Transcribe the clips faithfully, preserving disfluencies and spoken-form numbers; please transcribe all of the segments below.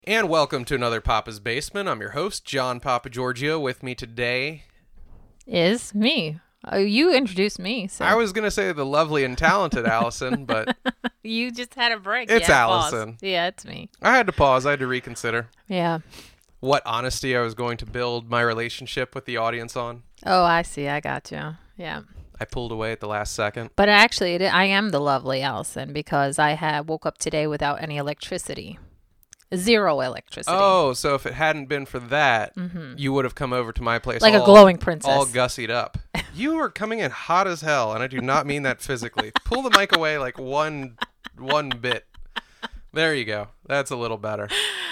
And welcome to another Papa's Basement. I'm your host, John Papa Giorgio. With me today is me. Oh, you introduced me. So. I was going to say the lovely and talented Allison, but you just had a break. It's yeah, Allison. Pause. Yeah, it's me. I had to pause. I had to reconsider. Yeah. What honesty I was going to build my relationship with the audience on. Oh, I see. I got you. Yeah. I pulled away at the last second. But actually, it, I am the lovely Allison because I had woke up today without any electricity. Zero electricity. Oh, so if it hadn't been for that, mm-hmm. you would have come over to my place like all, a glowing princess. all gussied up. You are coming in hot as hell, and I do not mean that physically. Pull the mic away like one one bit. There you go. That's a little better.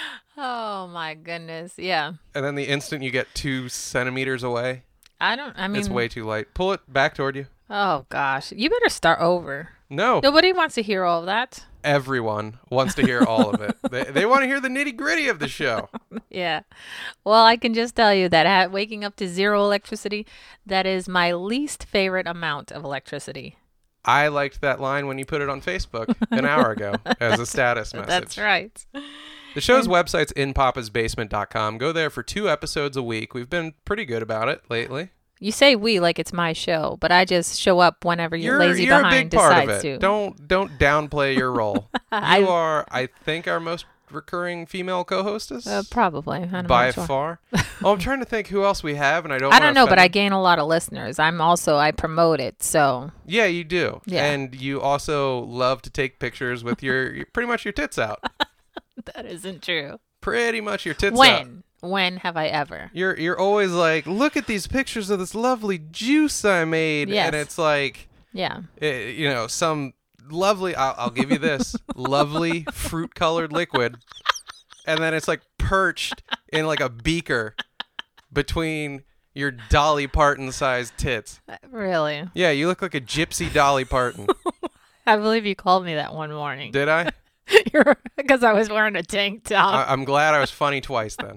Oh, my goodness. Yeah. And then the instant you get two centimeters away, I don't, I mean. it's way too light. Pull it back toward you. Oh, gosh. You better start over. No. Nobody wants to hear all of that. Everyone wants to hear all of it. They, they want to hear the nitty gritty of the show. Yeah. Well, I can just tell you that ha- waking up to zero electricity, that is my least favorite amount of electricity. I liked that line when you put it on Facebook an hour ago as a status message. That's right. The show's website's in papas basement dot com. Go there for two episodes a week. We've been pretty good about it lately. You say we like it's my show, but I just show up whenever your You're, lazy you're behind a big part decides of it. to. Don't don't downplay your role. I- You are, I think, our most recurring female co-hostess. Uh, probably. I'm by not sure. far. Oh, I'm trying to think who else we have, and I don't. I don't wanna know, but I offend- gain a lot of listeners. I'm also I promote it, so Yeah, you do. Yeah. And you also love to take pictures with your, your pretty much your tits out. that isn't true. Pretty much your tits out. When? When have I ever? You're you're always like, look at these pictures of this lovely juice I made, Yes. and it's like, Yeah. eh, you know, some lovely. I'll, I'll give you this lovely fruit colored liquid, and then it's like perched in like a beaker between your Dolly Parton sized tits. Really? Yeah, you look like a gypsy Dolly Parton. I believe you called me that one morning. Did I? Because I was wearing a tank top. I? I'm glad I was funny twice then.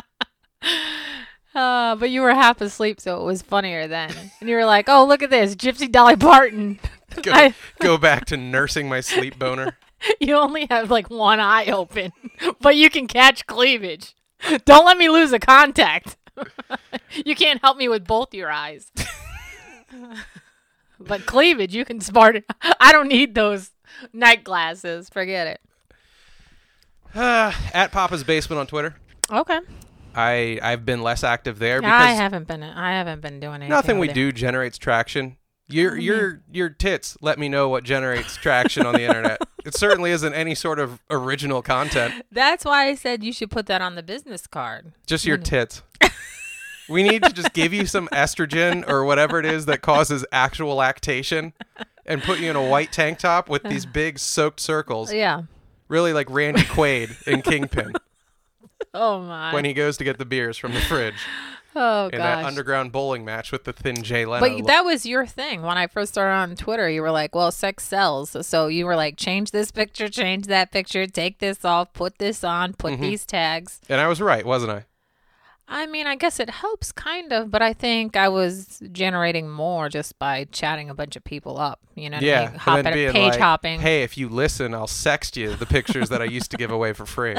Uh, but you were half asleep, so it was funnier then. And you were like, oh, look at this, Gypsy Dolly Parton. Go, I- go back to nursing my sleep boner. You only have like one eye open, but you can catch cleavage. Don't let me lose a contact. You can't help me with both your eyes. But cleavage, you can smart it. I don't need those night glasses. Forget it. Uh, at Papa's Basement on Twitter. Okay. I I've been less active there I because haven't been. I haven't been doing anything. nothing we over there. do generates traction. Your your your tits let me know what generates traction on the internet. It certainly isn't any sort of original content. That's why I said you should put that on the business card. Just your tits. We need to just give you some estrogen or whatever it is that causes actual lactation and put you in a white tank top with these big soaked circles. Yeah. Really like Randy Quaid in Kingpin Oh my. when he goes to get the beers from the fridge oh in that gosh. underground bowling match with the thin Jay Leno. But that was your thing when I first started on Twitter. You were like, "Well, sex sells." So you were like, "Change this picture, change that picture, take this off, put this on, put Mm-hmm. these tags." And I was right, wasn't I? I mean, I guess it helps kind of, but I think I was generating more just by chatting a bunch of people up. You know, what I Yeah. mean? and Hopping, then being page like, hopping. hey, if you listen, I'll sext you the pictures that I used to give away for free.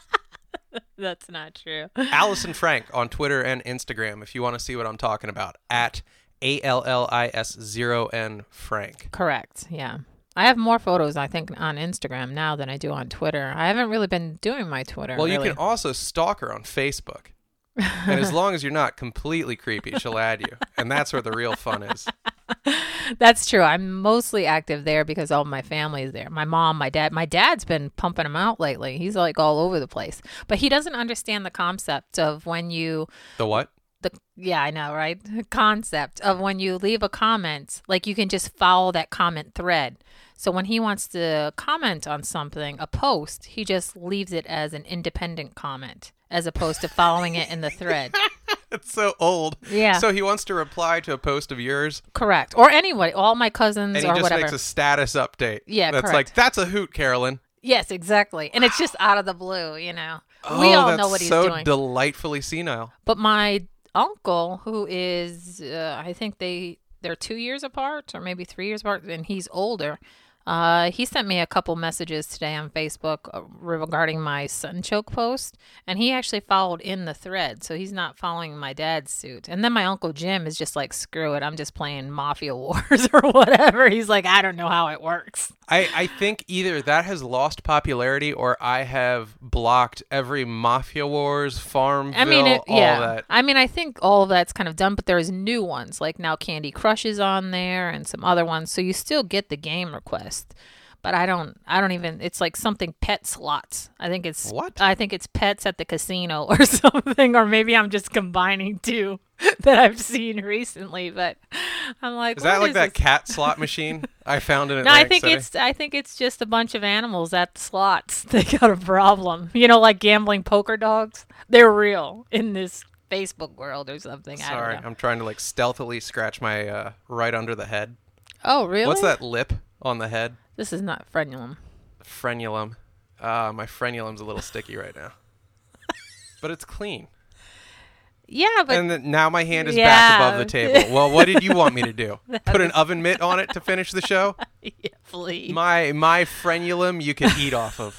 That's not true. Allison Frank on Twitter and Instagram if you want to see what I'm talking about. At A L L I S zero N Frank. Correct. Yeah. I have more photos, I think, on Instagram now than I do on Twitter. I haven't really been doing my Twitter. Well, you really. can also stalk her on Facebook. And as long as you're not completely creepy, she'll add you. And that's where the real fun is. That's true. I'm mostly active there because all my family is there. My mom, my dad. My dad's been pumping him out lately. He's like all over the place. But he doesn't understand the concept of when you The what? the yeah, I know, right? The concept of when you leave a comment, like you can just follow that comment thread. So when he wants to comment on something, a post, he just leaves it as an independent comment as opposed to following it in the thread. It's so old. Yeah. So he wants to reply to a post of yours. Correct. Or anybody, all my cousins And he or just whatever. makes a status update. Yeah, That's correct. like, that's a hoot, Carolyn. Yes, exactly. And it's just out of the blue, you know. we Oh, all that's know what he's so doing. delightfully senile. But my uncle, who is, uh, I think they they're two years apart or maybe three years apart, and he's older. Uh, he sent me a couple messages today on Facebook uh, regarding my Sunchoke post, and he actually followed in the thread, so he's not following my dad's suit. And then my Uncle Jim is just like, screw it, I'm just playing Mafia Wars or whatever. He's like, I don't know how it works. I, I think either that has lost popularity or I have blocked every Mafia Wars, Farmville, I mean, it, all yeah. that. I mean, I think all of that's kind of done, but there's new ones. Like now Candy Crush is on there and some other ones. So you still get the game request. But I don't, I don't even, it's like something pet slots. I think it's, What? I think it's pets at the casino or something. Or maybe I'm just combining two that I've seen recently. But I'm like, Is that what like is that this? cat slot machine I found in No, I Atlantic think City? it's I think it's just a bunch of animals at the slots. They got a problem. You know, like gambling poker dogs. They're real in this Facebook world or something. I Sorry, don't know. I'm trying to like stealthily scratch my uh, right under the head. Oh, really? What's that lip on the head? This is not frenulum. Frenulum. Uh, my frenulum's a little sticky right now. But it's clean. Yeah, but and then now my hand is Yeah. back above the table. Well, what did you want me to do? Put an oven mitt on it to finish the show? yeah, please. My my frenulum you can eat off of.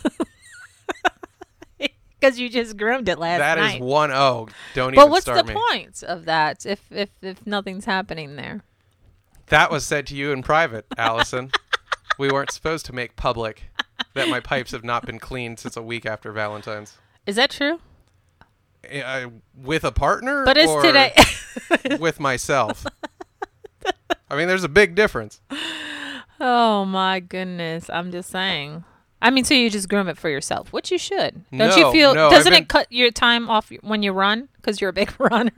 Because you just groomed it last That night. is one oh. Don't But even what's start the me. point of that if, if if nothing's happening there? That was said to you in private, Allison. We weren't supposed to make public that my pipes have not been cleaned since a week after Valentine's. Is that true? Uh, with a partner But it's or today. with myself? I mean, there's a big difference. Oh my goodness! I'm just saying. I mean, so you just groom it for yourself, which you should. Don't No, you feel? no, doesn't I've it cut your time off when you run because you're a big runner?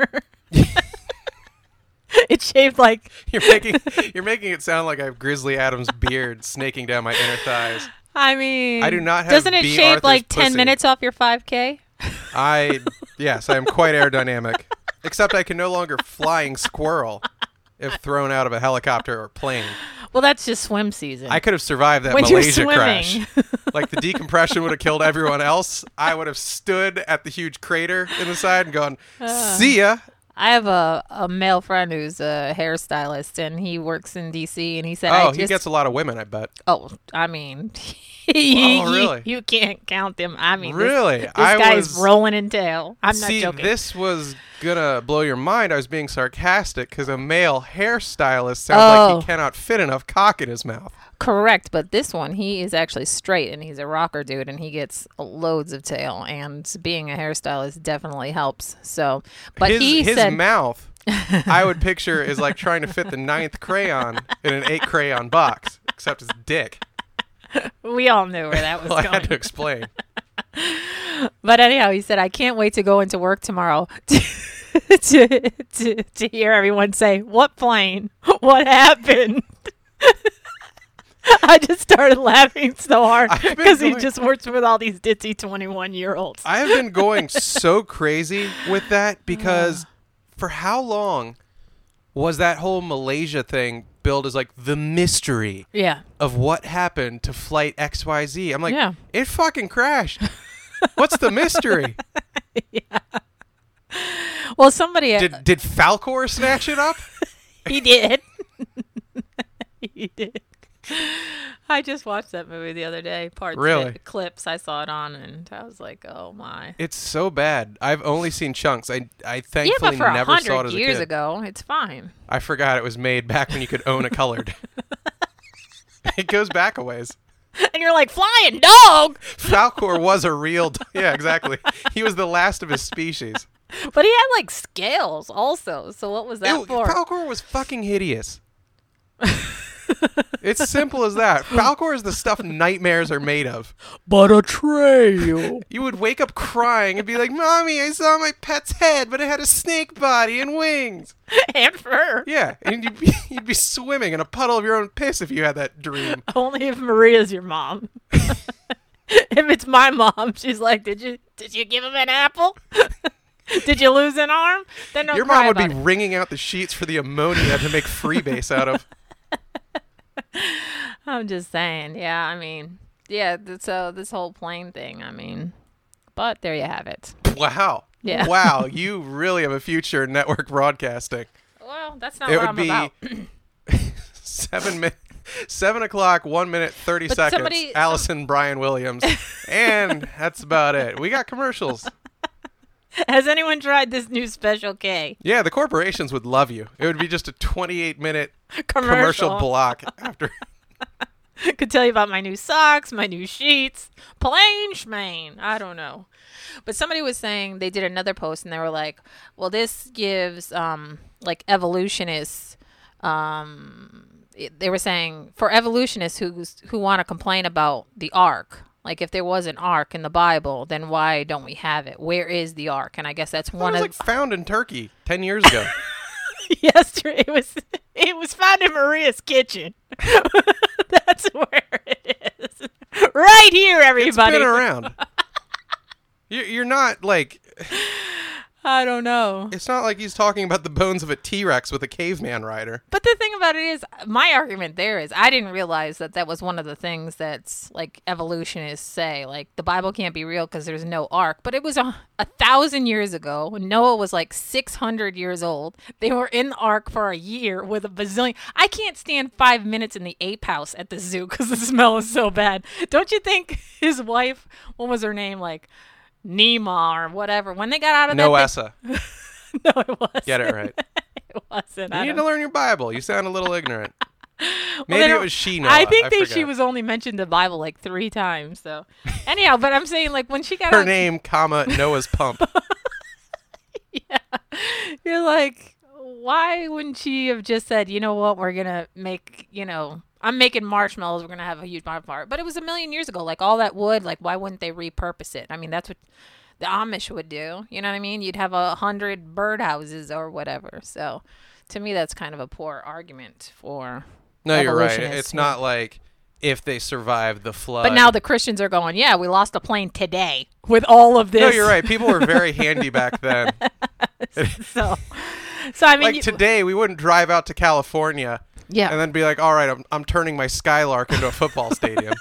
It's shaved like. You're making you're making it sound like I have Grizzly Adams' beard snaking down my inner thighs. I mean, I do not have Doesn't it B. shave Arthur's like ten pussy. minutes off your five K? I yes, I am quite aerodynamic. Except I can no longer flying squirrel if thrown out of a helicopter or plane. Well, that's just swim season. I could have survived that When you're Malaysia crash. swimming. Like the decompression would have killed everyone else. I would have stood at the huge crater in the side and gone, "See ya." I have a, a male friend who's a hairstylist, and he works in D C, and he said, Oh, I he just, gets a lot of women, I bet. oh, I mean, Oh, really? you, you can't count them. I mean, this- Really? this, I guy's was- rolling in tail. I'm not See, joking. this was gonna blow your mind. I was being sarcastic because a male hairstylist sounds Oh. like he cannot fit enough cock in his mouth. Correct, but this one, he is actually straight, and he's a rocker dude, and he gets loads of tail, and being a hairstylist definitely helps. So, but his he his said, mouth, I would picture is like trying to fit the ninth crayon in an eight crayon box, except his dick. we all knew where that was Well, I going. had to explain. But anyhow, he said, I can't wait to go into work tomorrow to, to, to, to hear everyone say, what plane? What happened? I just started laughing so hard I've been because he going- just works with all these ditzy twenty-one-year-olds. I have been going so crazy with that because for how long was that whole Malaysia thing billed as like the mystery Yeah. of what happened to flight X Y Z? I'm like, Yeah. it fucking crashed. What's the mystery? Well, somebody, Did did Falcor snatch it up? he did. he did. I just watched that movie the other day. Parts of Really? it, clips I saw it on, and I was like, "Oh my!" It's so bad. I've only seen chunks. I I Yeah, thankfully but for a never saw it hundred as a years kid. ago, it's fine. I forgot it was made back when you could own a colored. It goes back a ways. And you're like, "Flying dog!" Falcor was a real. D- yeah, exactly. He was the last of his species. But he had like scales also. So what was that Ew, for? Falcor was fucking hideous. It's simple as that. Falcor is the stuff nightmares are made of. But a trail. You would wake up crying and be like, "Mommy, I saw my pet's head, but it had a snake body and wings." And fur. Yeah, and you'd be, you'd be swimming in a puddle of your own piss if you had that dream. Only if Maria's your mom. If it's my mom, she's like, "Did you did you give him an apple? Did you lose an arm?" Then don't Your cry mom would be about it. wringing out the sheets for the ammonia to make freebase out of. I'm just saying. Yeah, I mean, yeah. th- So this whole plane thing. I mean, but there you have it. Wow. Yeah. Wow, you really have a future in network broadcasting. Well, that's not It what would I'm be about. seven min- Seven o'clock, one minute, thirty But seconds. somebody- Allison Brian Williams. And that's about it. We got commercials. Has anyone tried this new Special K Yeah, the corporations would love you. It would be just a twenty-eight minute commercial? commercial block after. Could tell you about my new socks, my new sheets, plain schmain. I don't know. But somebody was saying they did another post and they were like, well, this gives um, like evolutionists. Um, it- they were saying for evolutionists who who want to complain about the ark. Like if there was an ark in the Bible, then why don't we have it? Where is the ark? And I guess that's It one was of like found in Turkey ten years ago. yesterday. It was it was found in Maria's kitchen. That's where it is. Right here, It's everybody. been around. You- You're not like. I don't know. It's not like he's talking about the bones of a T-Rex with a caveman rider. But the thing about it is, my argument there is, I didn't realize that that was one of the things that's like evolutionists say, like the Bible can't be real because there's no ark. But it was a, a thousand years ago. Noah was like six hundred years old. They were in the ark for a year with a bazillion. I can't stand five minutes in the ape house at the zoo because the smell is so bad. Don't you think his wife, what was her name, like Nima or whatever, when they got out of that Noessa. thing- no, it wasn't. Get it right. It wasn't. You I need don't to learn your Bible. You sound a little ignorant. Well, Maybe they it don't- was she Noah. I think that she forget. was only mentioned in the Bible like three times. So, anyhow, but I'm saying like when she got Her out, name, comma, Noah's pump. you're like, why wouldn't she have just said, you know what, we're gonna make, you know, I'm making marshmallows. We're gonna have a huge bonfire. But it was a million years ago. Like all that wood, like why wouldn't they repurpose it? I mean, that's what the Amish would do. You know what I mean? You'd have a hundred birdhouses or whatever. So, to me, that's kind of a poor argument for. No, you're right. evolutionists, It's yeah. not like if they survived the flood. But now the Christians are going, yeah, we lost a plane today with all of this. No, you're right. People were very handy back then. So, so I mean, Like you- today, we wouldn't drive out to California yeah, and then be like, all right, I'm, I'm turning my Skylark into a football stadium.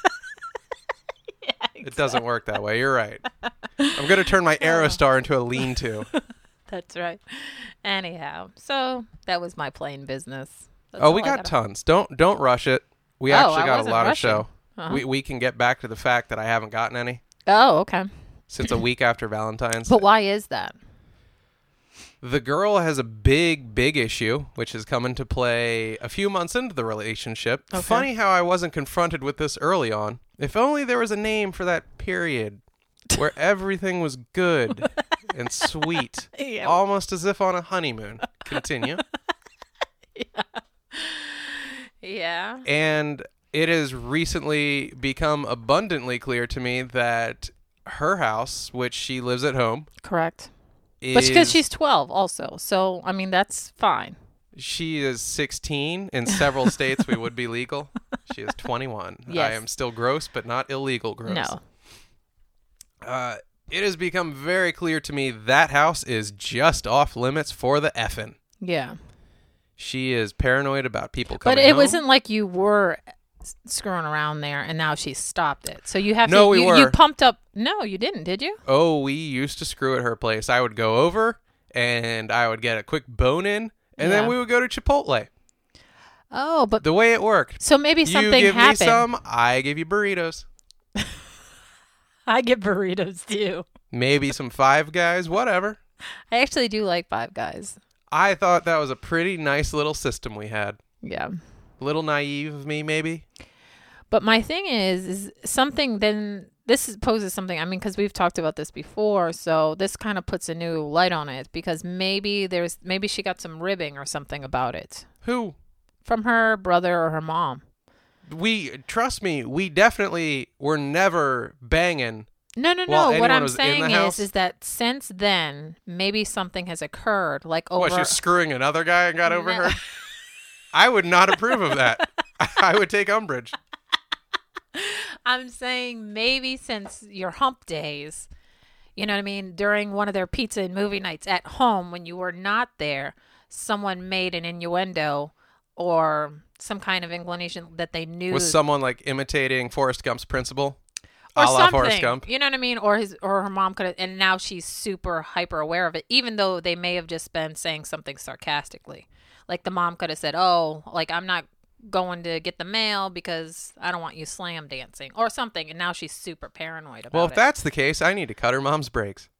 It doesn't work that way. You're right. I'm going to turn my Aerostar into a lean-to. that's right. Anyhow, so that was my plane business. That's Oh, we all I got gotta- tons. Don't don't rush it. We Oh, actually I got a wasn't lot rushing. of show. Uh-huh. We we can get back to the fact that I haven't gotten any Oh, okay. since a week after Valentine's. But why is that? The girl has a big, big issue, which has come into play a few months into the relationship. Okay. Funny how I wasn't confronted with this early on. If only there was a name for that period where everything was good and sweet, Yeah. almost as if on a honeymoon. Continue. Yeah. And it has recently become abundantly clear to me that her house, which she lives at home, Correct. is But because she's twelve also. So, I mean, that's fine. she is sixteen. In several states, we would be legal. She is twenty-one. I Yes. am still gross, but not illegal gross. No. Uh, it has become very clear to me that house is just off limits for the effing. Yeah. She is paranoid about people coming But it home. wasn't like you were s- screwing around there and now she stopped it. So you have No, to we you, were. you pumped up. No, you didn't, did you? Oh, we used to screw at her place. I would go over and I would get a quick bone in, and then Yeah. we would go to Chipotle. Oh, but The way it worked. so maybe You something give happened. me some, I give you burritos. I get burritos too. Maybe some Five Guys, whatever. I actually do like Five Guys. I thought that was a pretty nice little system we had. Yeah. A little naive of me, maybe. But my thing is, is something then this is, poses something. I mean, because we've talked about this before, so this kind of puts a new light on it because maybe there's maybe she got some ribbing or something about it Who? from her brother or her mom. We, trust me, we definitely were never banging. No, no, While no. What anyone I'm was in saying the is, house? is that since then, maybe something has occurred, like over. What, she was screwing another guy and got over No. her? I would not approve of that. I would take umbrage. I'm saying maybe since your hump days, you know what I mean, during one of their pizza and movie nights at home when you were not there, someone made an innuendo or some kind of inclination that they knew Was someone like imitating Forrest Gump's principal? or a la something. Forrest Gump? You know what I mean? Or his or her mom could have, and now she's super hyper aware of it, even though they may have just been saying something sarcastically. Like the mom could have said, "Oh, like I'm not going to get the mail because I don't want you slam dancing or something. And now she's super paranoid about Well, if it. that's the case, I need to cut her mom's brakes.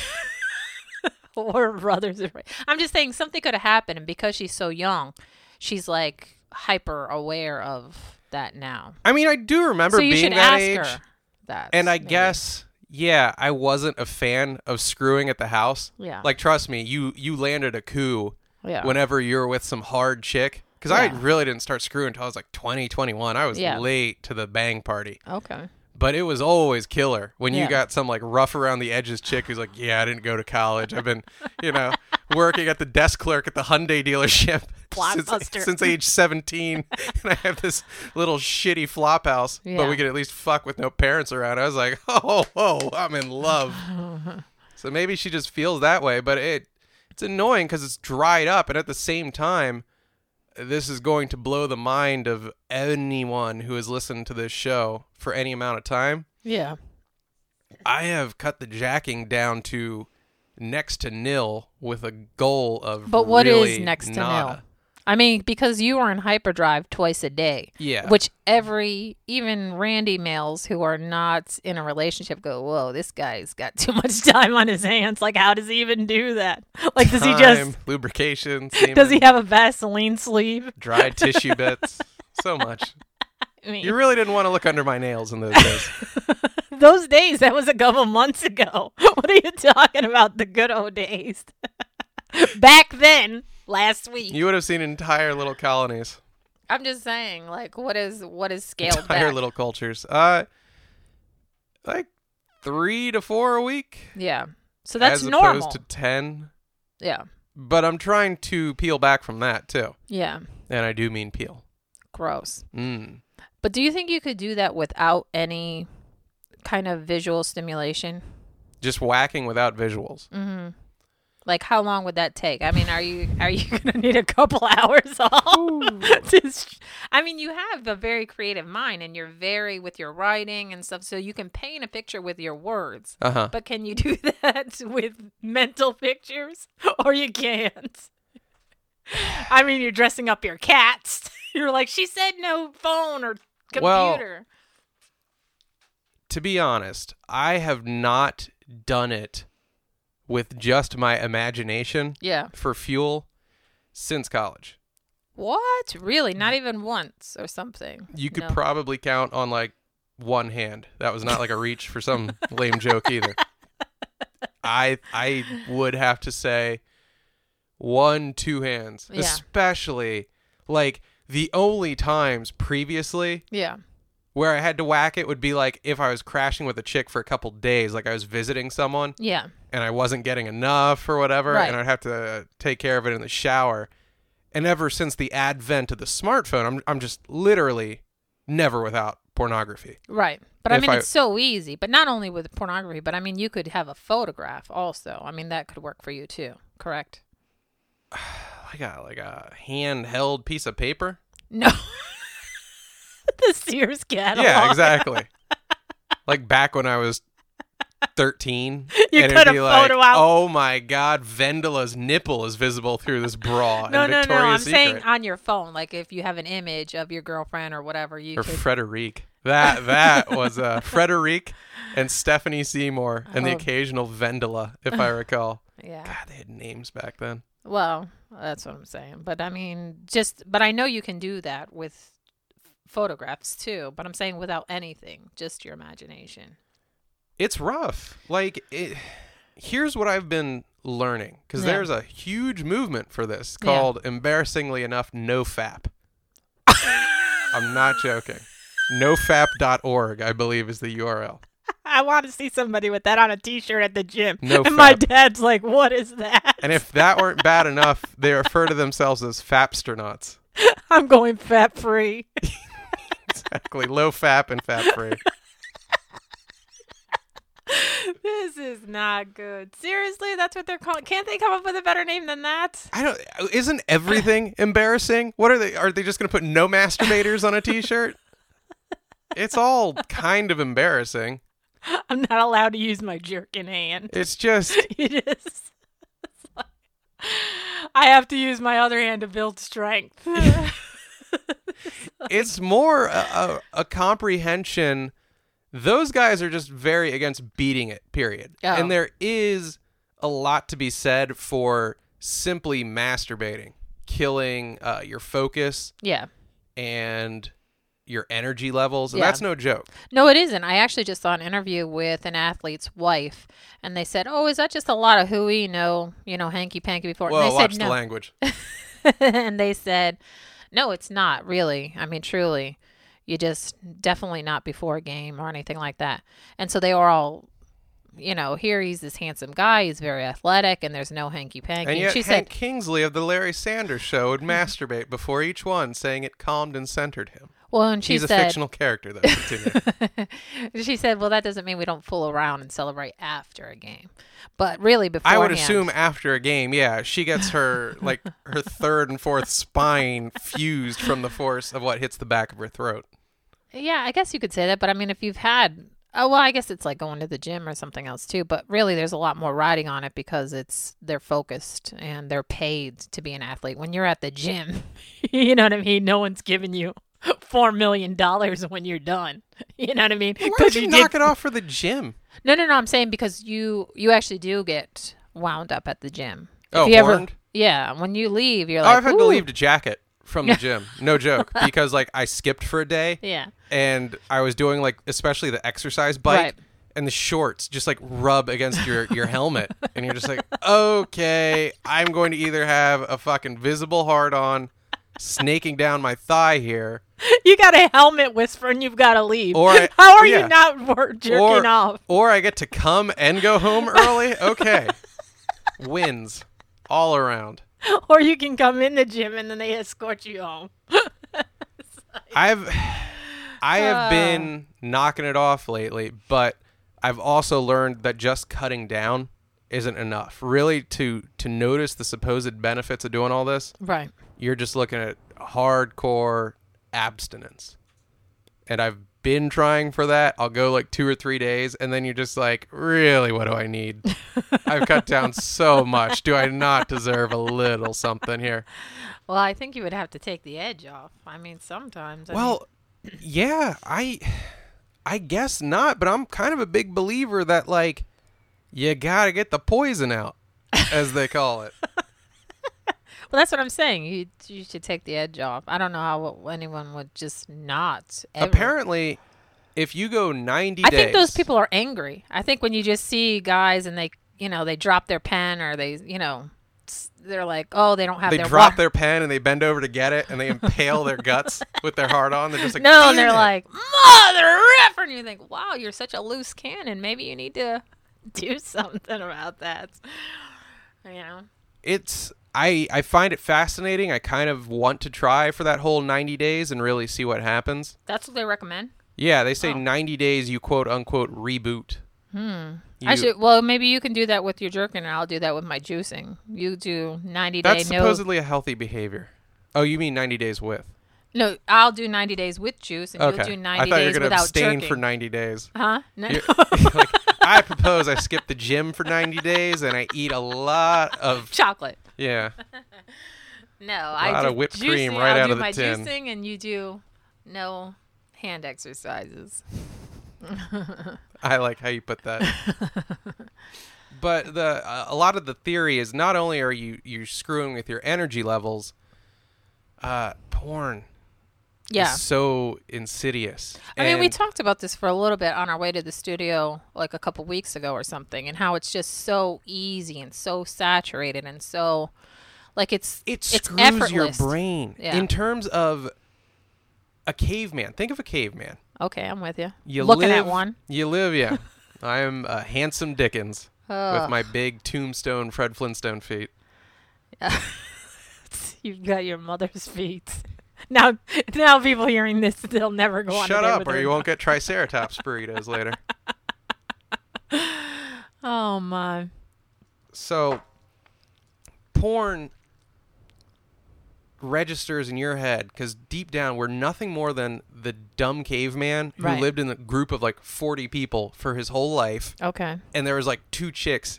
Or brothers. Are right. I'm just saying something could have happened. And because she's so young, she's like hyper aware of that now. I mean, I do remember So you being should that ask age. her that. And I maybe. guess, yeah, I wasn't a fan of screwing at the house. Yeah. Like, trust me, you you landed a coup yeah. whenever you were with some hard chick. Because Yeah. I really didn't start screwing until I was like twenty, twenty-one. I was Yeah. late to the bang party. Okay. But it was always killer when you Yeah. got some like rough around the edges chick who's like, yeah, I didn't go to college. I've been, you know, working at the desk clerk at the Hyundai dealership since, Blockbuster. since age seventeen. And I have this little shitty flop house, but Yeah. we could at least fuck with no parents around. I was like, oh, oh, I'm in love. So maybe she just feels that way, but it it's annoying because it's dried up. And at the same time, this is going to blow the mind of anyone who has listened to this show for any amount of time. Yeah. I have cut the jacking down to next to nil with a goal of But what is really next to nada. nil? I mean, because you are in hyperdrive twice a day. Yeah. Which every, even Randy males who are not in a relationship go, whoa, this guy's got too much time on his hands. Like, how does he even do that? Like, does he Time, just, lubrication, does he semen, have a Vaseline sleeve? dried tissue bits? So much. I mean, You really didn't want to look under my nails in those days. those days, that was a couple months ago. What are you talking about? The good old days. Back then, last week. You would have seen entire little colonies. I'm just saying, like, what is what is scaled Entire back? little cultures. Uh, like three to four a week. Yeah. So that's as normal. opposed to ten. Yeah. But I'm trying to peel back from that too, Yeah. and I do mean peel. Gross. Mm. But do you think you could do that without any kind of visual stimulation? Just whacking without visuals. Mm-hmm. Like, how long would that take? I mean, are you are you gonna need a couple hours off? Just- I mean, you have a very creative mind, and you're very with your writing and stuff, so you can paint a picture with your words. Uh huh. But can you do that with mental pictures, or you can't? I mean, you're dressing up your cats. You're like, she said no phone or Well, computer. To be honest, I have not done it with just my imagination Yeah. for fuel since college. What? Really? Not even once or something? You could No. probably count on like one hand. That was not like a reach for some lame joke either. I I would have to say one, two hands, Yeah. especially like the only times previously Yeah. where I had to whack it would be like if I was crashing with a chick for a couple days, like I was visiting someone Yeah. and I wasn't getting enough or whatever, Right. and I'd have to take care of it in the shower. And ever since the advent of the smartphone, I'm I'm just literally never without pornography. Right. But I If mean, I- it's so easy. But not only with pornography, but I mean, you could have a photograph also. I mean, that could work for you too. Correct? I got like a handheld piece of paper. No. The Sears catalog. Yeah, exactly. Like back when I was thirteen, You and cut it'd a be like, photo out. oh my God, Vendela's nipple is visible through this bra. No, and no, no. Victoria's I'm Secret. saying on your phone, like if you have an image of your girlfriend or whatever, you Or could. Frederique. That that was uh, Frederique and Stephanie Seymour and the Oh. occasional Vendela, if I recall. Yeah. God, they had names back then. Well, that's what I'm saying. But I mean, just, but I know you can do that with f- photographs too. But I'm saying without anything, just your imagination. It's rough. Like, it, here's what I've been learning, because Yeah. there's a huge movement for this Yeah. called, embarrassingly enough, NoFap. I'm not joking. nofap dot org, I believe, is the U R L. I want to see somebody with that on a T-shirt at the gym. No and my fap. dad's like, "What is that?" And if that weren't bad enough, they refer to themselves as Fapsternauts. I'm going fat free. Exactly. Low fap and fat free. This is not good. Seriously, that's what they're calling. Can't they come up with a better name than that? I don't. Isn't everything embarrassing? What are they? Are they just going to put no masturbators on a T-shirt? It's all kind of embarrassing. I'm not allowed to use my jerkin hand. It's just It is. It's like, I have to use my other hand to build strength. It's more a, a, a comprehension. Those guys are just very against beating it, period. Oh. And there is a lot to be said for simply masturbating, killing uh, your focus Yeah. and your energy levels. And Yeah. that's no joke. No, it isn't. I actually just saw an interview with an athlete's wife, and they said, "Oh, is that just a lot of hooey? No, you know, hanky panky before." Well, and they watch said the no. language. And they said, "No, it's not really. I mean, truly, you just definitely not before a game or anything like that." And so they were all, you know, here he's this handsome guy, he's very athletic, and there's no hanky panky. And yet she Hank said, Kingsley of the Larry Sanders Show would masturbate before each one, saying it calmed and centered him. "Well," and she He's a said, fictional character, though. Continue. she said, "Well, that doesn't mean we don't fool around and celebrate after a game, but really before." I would assume after a game, yeah, she gets her like her third and fourth spine fused from the force of what hits the back of her throat. Yeah, I guess you could say that, but I mean, if you've had, oh well, I guess it's like going to the gym or something else too. But really, there's a lot more riding on it because it's they're focused and they're paid to be an athlete. When you're at the gym, you know what I mean. No one's giving you four million dollars when you're done. You know what I mean? Why 'Cause don't you you knock did- it off for the gym? No, no, no. I'm saying because you you actually do get wound up at the gym. If Oh, you ever, horned? yeah. When you leave, you're Oh, like, I've had to "Ooh." leave to jacket from the gym. No joke. Because like I skipped for a day Yeah. and I was doing like especially the exercise bike Right. and the shorts just like rub against your, your helmet and you're just like, okay, I'm going to either have a fucking visible hard on snaking down my thigh here You got a helmet whisper and you've got to leave. Or I- How are yeah. you not wor- jerking or, off? or I get to come and go home early. Okay. Wins all around. Or you can come in the gym and then they escort you home. I've I have Uh. been knocking it off lately, but I've also learned that just cutting down isn't enough. Really to to notice the supposed benefits of doing all this, Right. you're just looking at hardcore abstinence. And I've been trying for that. I'll go like two or three days and then you're just like, really, what do I need? I've cut down so much. Do I not deserve a little something here? Well, I think you would have to take the edge off. I mean, sometimes. I Well, yeah, I I guess not, but I'm kind of a big believer that like you got to get the poison out, as they call it. Well, that's what I'm saying. You you should take the edge off. I don't know how anyone would just not. Ever. Apparently, if you go ninety I days, think those people are angry. I think when you just see guys and they, you know, they drop their pen or they, you know, s- they're like, oh, they don't have they their drop wa- their pen and they bend over to get it and they impale their guts with their heart on. They're just like, No, and "Damn they're it." like, mother effer, and you think, wow, you're such a loose cannon. Maybe you need to do something about that. You know. it's I I find it fascinating. I kind of want to try for that whole ninety days and really see what happens. That's what they recommend. Yeah, they say Oh. ninety days you quote unquote reboot. Hmm. You- I should. Well, maybe you can do that with your jerking, and I'll do that with my juicing. You do ninety day That's no. supposedly a healthy behavior. Oh, you mean ninety days with? No, I'll do ninety days with juice, and Okay. you'll do I ninety thought you days were going to without abstain jerking. for ninety days. Huh? No. You're- like, I propose I skip the gym for ninety days and I eat a lot of, Chocolate. yeah. No, I lot do of whipped juicing. cream right I'll out do of the my tin. juicing, and you do no hand exercises. I like how you put that. But the uh, a lot of the theory is not only are you you screwing with your energy levels, uh, porn Yeah. is so insidious. I mean, we And talked about this for a little bit on our way to the studio like a couple weeks ago or something, and how it's just so easy and so saturated and so like it's it it's screws effortless. your brain Yeah. in terms of a caveman. Think of a caveman. Okay, I'm with you. You Looking live, at one. You live, yeah. I am a handsome Dickens Ugh. with my big tombstone Fred Flintstone feet. You've got your mother's feet. Now, now people hearing this, they'll never go on. a Shut date up, with or their you mom. won't get Triceratops burritos later. Oh my. So, porn registers in your head because deep down we're nothing more than the dumb caveman who Right. lived in a group of like forty people for his whole life, Okay. and there was like two chicks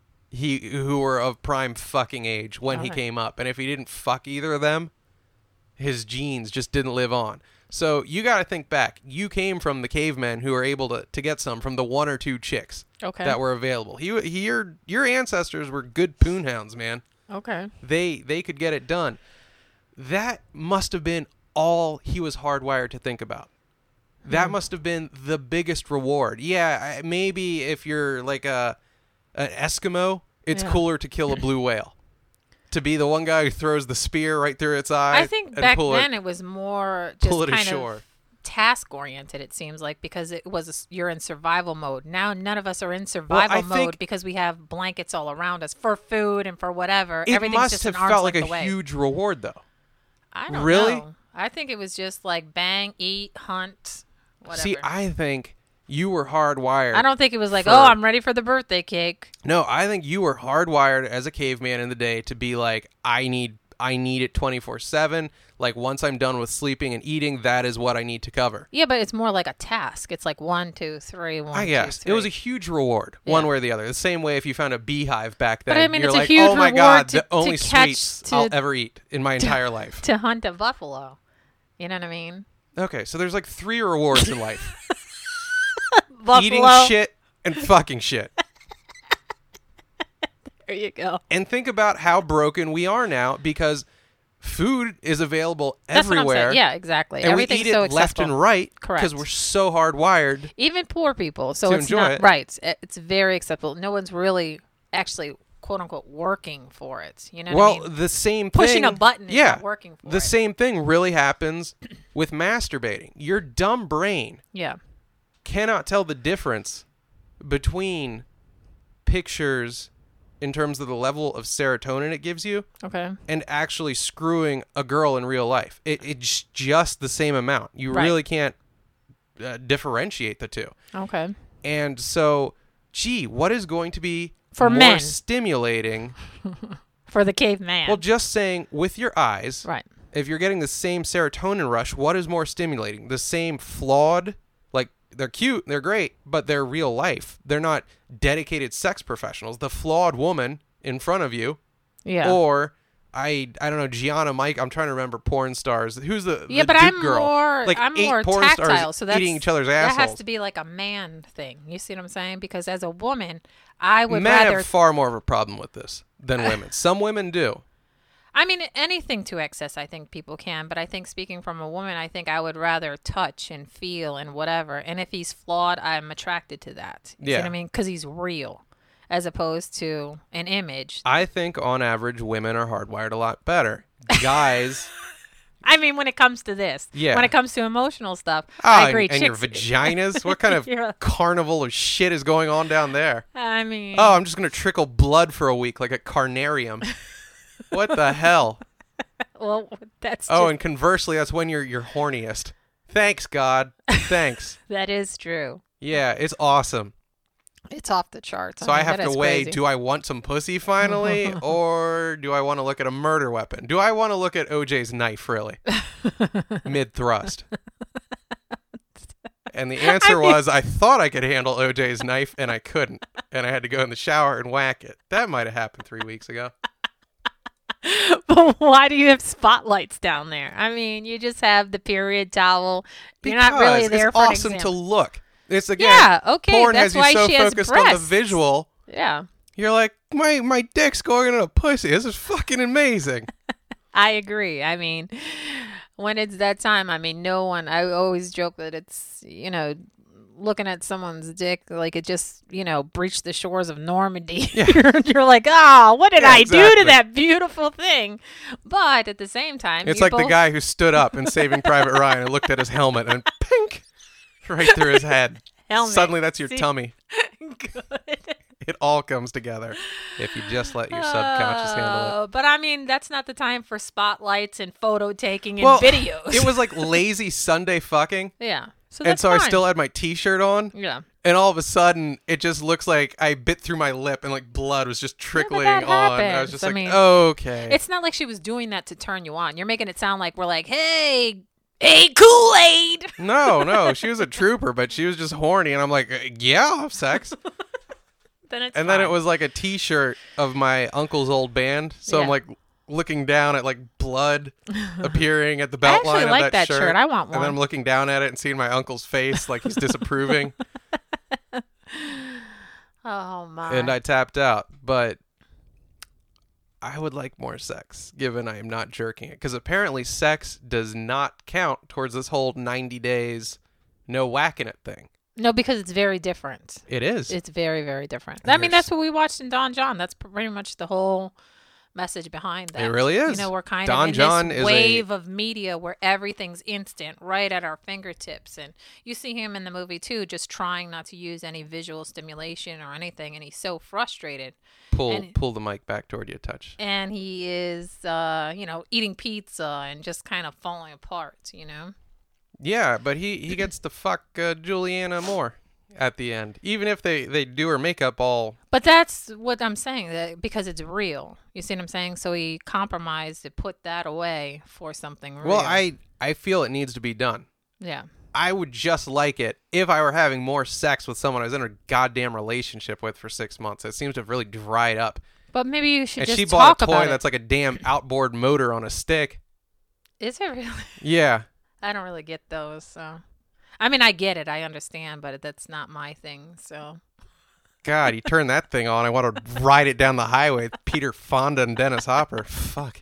he who were of prime fucking age when he Alright. came up, and if he didn't fuck either of them, his genes just didn't live on. So you got to think back. You came from the cavemen who were able to, to get some from the one or two chicks Okay. that were available. He, he your your ancestors were good poonhounds, man. Okay. They they could get it done. That must have been all he was hardwired to think about. That Hmm. must have been the biggest reward. Yeah, I- maybe if you're like a an Eskimo, it's Yeah. cooler to kill a blue whale. To be the one guy who throws the spear right through its eye. I think and back pull then it, it was more just pull it kind ashore. of task oriented. It seems like because it was a s you're in survival mode. Now none of us are in survival I mode think- because we have blankets all around us for food and for whatever. It Everything's must just have an arm's felt like length a away. huge reward, though. I don't Really? know. I think it was just like bang, eat, hunt, whatever. See, I think you were hardwired. I don't think it was like, for- oh, I'm ready for the birthday cake. No, I think you were hardwired as a caveman in the day to be like, I need I need it twenty-four seven. Like, once I'm done with sleeping and eating, that is what I need to cover. Yeah, but it's more like a task. It's like one, two, three, one, I two, guess. three. It was a huge reward, one Yeah. way or the other. The same way if you found a beehive back then, But I mean, you're it's a like, huge oh my reward God, to- the only to catch- sweets to- I'll ever eat in my entire life. to hunt a buffalo. You know what I mean? Okay, so there's like three rewards in life. Buffalo. Eating shit and fucking shit. There you go. And think about how broken we are now because food is available That's what I'm everywhere. saying. Yeah, exactly. And we Everything's eat it so left accessible. and right Correct. because we're so hardwired. Even poor people. So to it's enjoy not it. right. It's, it's very acceptable. No one's really actually quote unquote working for it. You know Well, what I mean? the same Pushing thing. a button is yeah, not working for the it. same thing really happens with masturbating. Your dumb brain Yeah. cannot tell the difference between pictures in terms of the level of serotonin it gives you Okay. and actually screwing a girl in real life. It, it's just the same amount. You Right. really can't uh, differentiate the two. Okay. And so, gee, what is going to be For more men. stimulating? For the caveman. Well, just saying with your eyes, right. if you're getting the same serotonin rush, what is more stimulating? The same flawed, like they're cute, they're great, but they're real life. They're not dedicated sex professionals. The flawed woman in front of you, Yeah. or I, I don't know, Gianna, Mike. I'm trying to remember porn stars. Who's the yeah, the but Duke I'm girl? more Like I'm eight more porn tactile, stars so that's eating each other's that assholes. has to be like a man thing. You see what I'm saying? Because as a woman, I would Men rather have far more of a problem with this than women. Some women do. I mean, anything to excess, I think people can. But I think speaking from a woman, I think I would rather touch and feel and whatever. And if he's flawed, I'm attracted to that. You see Yeah. what I mean? Because he's real as opposed to an image. I think on average, women are hardwired a lot better. Guys, I mean, when it comes to this, Yeah. when it comes to emotional stuff, ah, I agree. and, and your Chicks- vaginas. What kind of You're- carnival of shit is going on down there? I mean, Oh, I'm just gonna trickle blood for a week like a carnarium. What the hell? well, that's Oh, just, and conversely, that's when you're you're horniest. Thanks, God. Thanks. that is true. Yeah, it's awesome. It's off the charts. So I mean, have that to is weigh, crazy. do I want some pussy finally, or do I want to look at a murder weapon? Do I want to look at O J's knife, really? Mid-thrust. And the answer was, I thought I could handle O J's knife, and I couldn't. And I had to go in the shower and whack it. That might have happened three weeks ago. But why do you have spotlights down there? I mean, you just have the period towel. You're not really Because there it's for an awesome to example. look. It's again, Yeah, okay, porn that's has you why so she has focused on the breasts. visual. Yeah, You're like, my my dick's going in a pussy. This is fucking amazing. I agree. I mean, when it's that time, I mean, no one, I always joke that it's, you know, looking at someone's dick like it just, you know, breached the shores of Normandy. Yeah. you're, you're like, oh, what did Yeah, I do exactly. to that beautiful thing? But at the same time, It's you like the both- guy who stood up in Saving Private Ryan and looked at his helmet and pink, right through his head. Helmet. Suddenly, that's your See? tummy. Good. It all comes together if you just let your subconscious handle it. Uh, But I mean, that's not the time for spotlights and photo taking and Well, videos. It was like lazy Sunday fucking, yeah. So and that's so I fine. still had my T-shirt on, yeah. and all of a sudden, it just looks like I bit through my lip and like blood was just trickling that on. I was happens. just I like, mean, okay. It's not like she was doing that to turn you on. You're making it sound like we're like, hey, hey, Kool-Aid. No, no, she was a trooper, but she was just horny, and I'm like, uh, yeah, I'll have sex. Then it's And then it fine. was like a T-shirt of my uncle's old band, so I'm Yeah. like looking down at like blood appearing at the I belt actually line of like that, that shirt. shirt. I want And then I'm one. looking down at it and seeing my uncle's face like he's disapproving. Oh my. And I tapped out. But I would like more sex, given I am not jerking it. Because apparently sex does not count towards this whole ninety days no whacking it thing. No, because it's very different. It is. It's very, very different. And I mean, there's- that's what we watched in Don John. That's pretty much the whole message behind that. It really is. You know, we're kind Don of in John this is a- wave of media where everything's instant, right at our fingertips. And you see him in the movie, too, just trying not to use any visual stimulation or anything. And he's so frustrated. pull and- pull the mic back toward you a touch. And he is, uh, you know, eating pizza and just kind of falling apart, you know? Yeah, but he, he gets to fuck uh, Juliana Moore at the end. Even if they, they do her makeup all... But that's what I'm saying, that because it's real. You see what I'm saying? So he compromised to put that away for something real. Well, I, I feel it needs to be done. Yeah. I would just like it if I were having more sex with someone I was in a goddamn relationship with for six months. It seems to have really dried up. But maybe you should And just she talk bought a toy about that's like a damn outboard motor on a stick. it. Is it really? Yeah. I don't really get those, so. I mean, I get it. I understand, but that's not my thing, so. God, you turn that thing on. I want to ride it down the highway with Peter Fonda and Dennis Hopper. Fuck.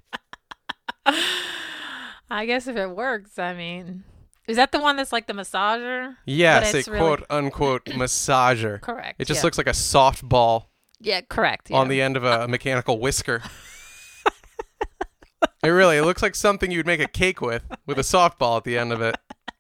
I guess if it works, I mean. Is that the one that's like the massager? Yes, But a it's really- quote unquote massager. Correct. It just yeah. looks like a softball Yeah, correct. on yeah. the end of a mechanical whisker. It really, it looks like something you'd make a cake with, with a softball at the end of it.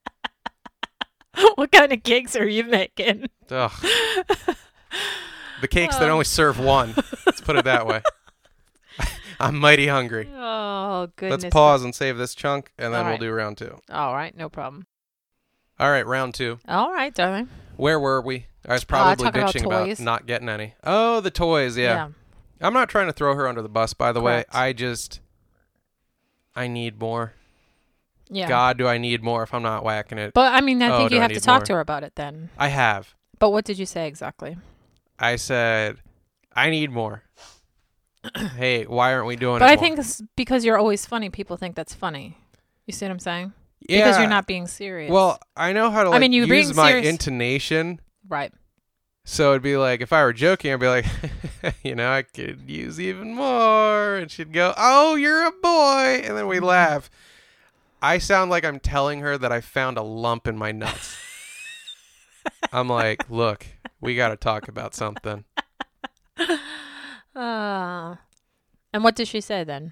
What kind of cakes are you making? Ugh. The cakes Oh. that only serve one. Let's put it that way. I'm mighty hungry. Oh, goodness. Let's pause and save this chunk, and then All we'll right. do round two. All right, no problem. All right, round two. All right, darling. Where were we? I was probably talking about bitching about, toys. not getting any. Oh, the toys, yeah. I'm not trying to throw her under the bus, by the Correct. way. I just, I need more. Yeah. God, do I need more if I'm not whacking it? But I mean, I Oh, think do you I have to need talk more? to her about it then. I have. But what did you say exactly? I said, I need more. Hey, why aren't we doing But it I more? think it's because you're always funny, people think that's funny. You see what I'm saying? yeah. Because you're not being serious. Well, I know how to like I mean, you're use being my serious. intonation. right. So it'd be like, if I were joking, I'd be like, you know, I could use even more. And she'd go, oh, you're a boy. And then we Mm-hmm. laugh. I sound like I'm telling her that I found a lump in my nuts. I'm like, look, we got to talk about something. Uh, and what did she say then?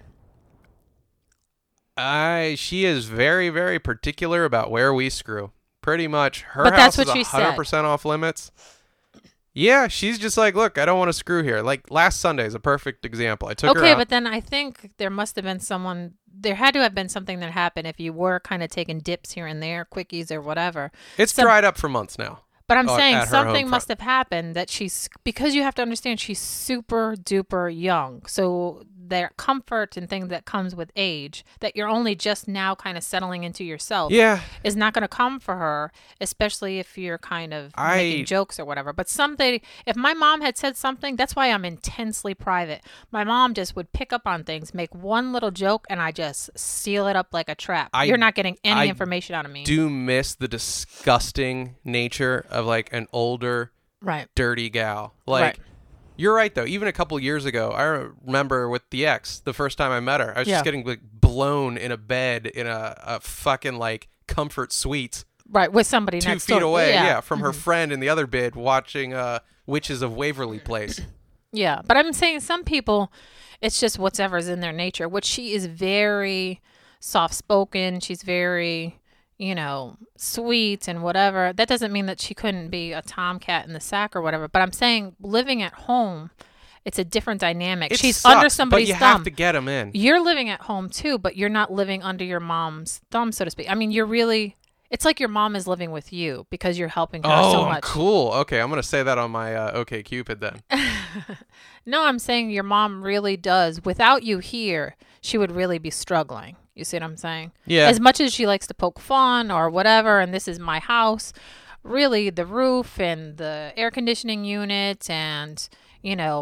I, she is very, very particular about where we screw. Pretty much her But house that's what is she one hundred percent off limits. Yeah, she's just like, look, I don't want to screw here. Like last Sunday is a perfect example. I took her Okay, out. but then I think there must have been someone, there had to have been something that happened if you were kind of taking dips here and there, quickies or whatever. It's some- dried up for months now. But I'm Oh, saying at her home something front. must have happened that she's, because you have to understand she's super duper young. So their comfort and things that comes with age that you're only just now kind of settling into yourself Yeah. is not going to come for her, especially if you're kind of I- making jokes or whatever. But something, if my mom had said something, that's why I'm intensely private. My mom just would pick up on things, make one little joke, and I just seal it up like a trap. I- you're not getting any I information out of me. Do miss the disgusting nature of like an older, right. dirty gal. Like, Right. you're right though. Even a couple years ago, I remember with the ex, the first time I met her, I was Yeah. just getting like blown in a bed in a, a fucking like comfort suite Right. With somebody two next feet door. away. Yeah, Yeah. from her friend in the other bed watching uh, Witches of Waverly Place. Yeah, but I'm saying some people, it's just whatever's in their nature. Which she is very soft-spoken. She's very, you know, sweet and whatever. That doesn't mean that she couldn't be a tomcat in the sack or whatever. But I'm saying living at home, it's a different dynamic. It She's sucks, under somebody's but you thumb. have to get them in. You're living at home too, but you're not living under your mom's thumb, so to speak. I mean, you're really. It's like your mom is living with you because you're helping her Oh, so much. cool. Okay, I'm gonna say that on my uh, OK Cupid then. No, I'm saying your mom really does. Without you here, she would really be struggling. You see what I'm saying? Yeah. As much as she likes to poke fun or whatever, and this is my house, really the roof and the air conditioning unit and, you know,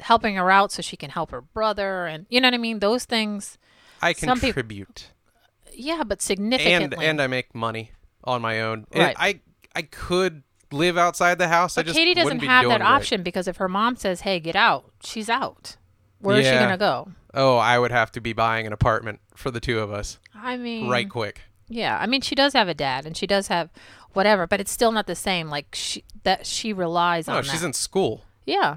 helping her out so she can help her brother, and you know what I mean. Those things. I Some peop- contribute. Yeah, but and significantly. and I make money on my own. It- Right. I I could live outside the house. I But just Katie doesn't wouldn't be have doing that great. option because if her mom says, "Hey, get out," she's out. Where is she Yeah. gonna go? Oh, I would have to be buying an apartment for the two of us I mean, right quick. Yeah, I mean, she does have a dad, and she does have whatever, but it's still not the same. Like she that she relies No, on. Oh, she's that. in school. Yeah.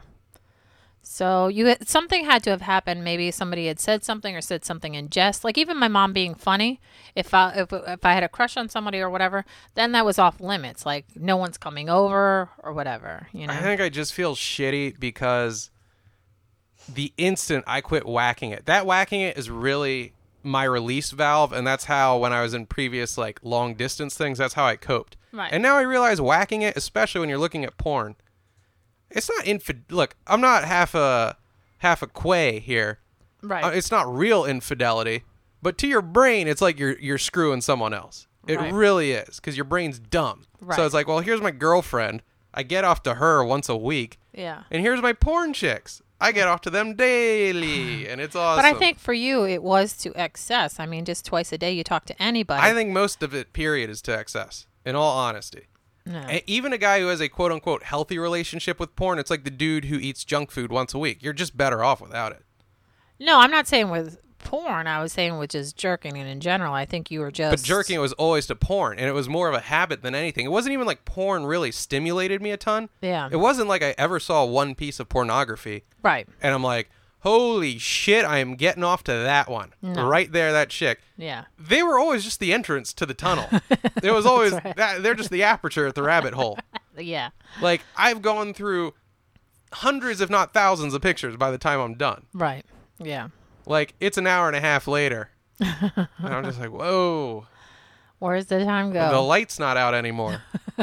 So you had- something had to have happened. Maybe somebody had said something or said something in jest. Like even my mom being funny. If I if if I had a crush on somebody or whatever, then that was off limits. Like no one's coming over or whatever. You know. I think I just feel shitty because the instant I quit whacking it, that whacking it is really my release valve, and that's how when I was in previous like long distance things, that's how I coped. Right. And now I realize whacking it, especially when you're looking at porn, it's not infid. Look, I'm not half a half a quay here. Right. Uh, it's not real infidelity, but to your brain, it's like you're you're screwing someone else. It Right. really is, because your brain's dumb. Right. So it's like, well, here's my girlfriend. I get off to her once a week, yeah. and here's my porn chicks. I get off to them daily, and it's awesome. But I think for you, it was to excess. I mean, just twice a day, you talk to anybody. I think most of it, period, is to excess. In all honesty, No. A- even a guy who has a quote unquote healthy relationship with porn, it's like the dude who eats junk food once a week. You're just better off without it. No, I'm not saying with porn. I was saying with just jerking, and in general, I think you were just. But jerking was always to porn, and it was more of a habit than anything. It wasn't even like porn really stimulated me a ton. Yeah. It wasn't like I ever saw one piece of pornography, Right. and I'm like, holy shit, I am getting off to that one. No. Right there, that chick. Yeah. They were always just the entrance to the tunnel. It was always, right. that, they're just the aperture at the rabbit hole. Yeah. Like, I've gone through hundreds, if not thousands, of pictures by the time I'm done. Right. Yeah. Like, it's an hour and a half later. And I'm just like, whoa, Where's the time go? the light's not out anymore.